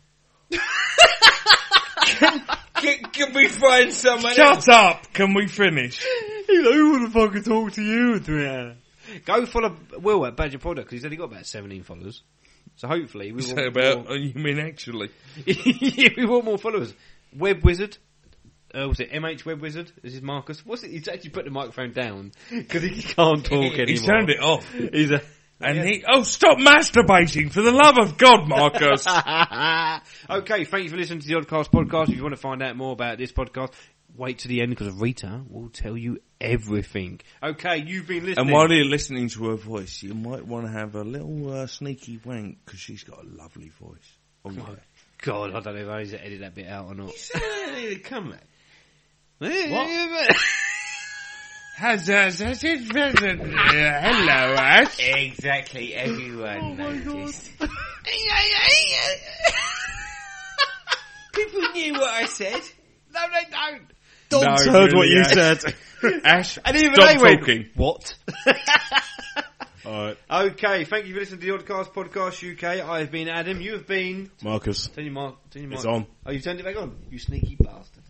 Can we find someone else? Shut up! Can we finish? Who would have fucking talk to you, Twitter? Go follow Will at Badger Product, because he's only got about 17 followers. So hopefully we want more. You mean actually? Yeah, we want more followers. Web Wizard. Was it MH Web Wizard? This is Marcus. What's it? He's actually put the microphone down because he can't talk anymore. He's turned it off. He's a... stop masturbating, for the love of God, Marcus. Okay, thank you for listening to the Oddcast Podcast. If you want to find out more about this podcast, wait to the end because Rita will tell you everything. Okay, you've been listening. And while you're listening to her voice, you might want to have a little sneaky wank because she's got a lovely voice. Oh, yeah. God, I don't know if I need to edit that bit out or not. Come on. What? Hello, Ash. Exactly, everyone noticed. People knew what I said. No, they don't. Dogs heard what you said. Ash, and even stop they went, talking. What? Alright. Okay, thank you for listening to the Oddcast Podcast UK. I've been Adam, you have been... Marcus. Turn your mic. It's on. Oh, you've turned it back on? You sneaky bastard.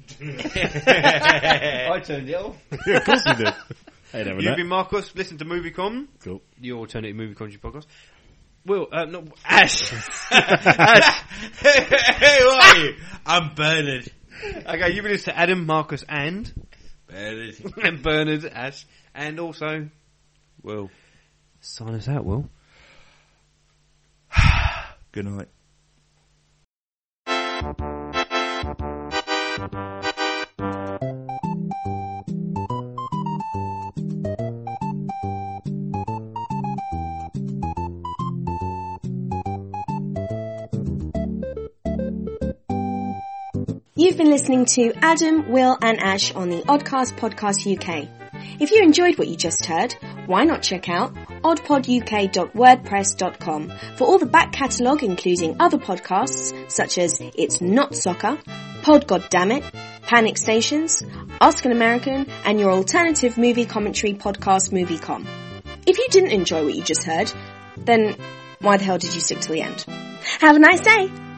I turned it off. Yeah, of course you did. You've been Marcus, listen to MovieCom. Cool. Your alternative movie commentary podcast. Will, no, Ash. Ash. Who are you? I'm Bernard. Okay, you've been listening to Adam, Marcus and... Bernard. And Bernard, Ash. And also... Will. Sign us out, Will. Good night. You've been listening to Adam, Will and Ash on the Oddcast Podcast UK. If you enjoyed what you just heard, why not check out oddpoduk.wordpress.com for all the back catalogue including other podcasts such as It's Not Soccer, Pod Goddammit, Panic Stations, Ask an American and your alternative movie commentary podcast MovieCom. If you didn't enjoy what you just heard, then why the hell did you stick to the end? Have a nice day!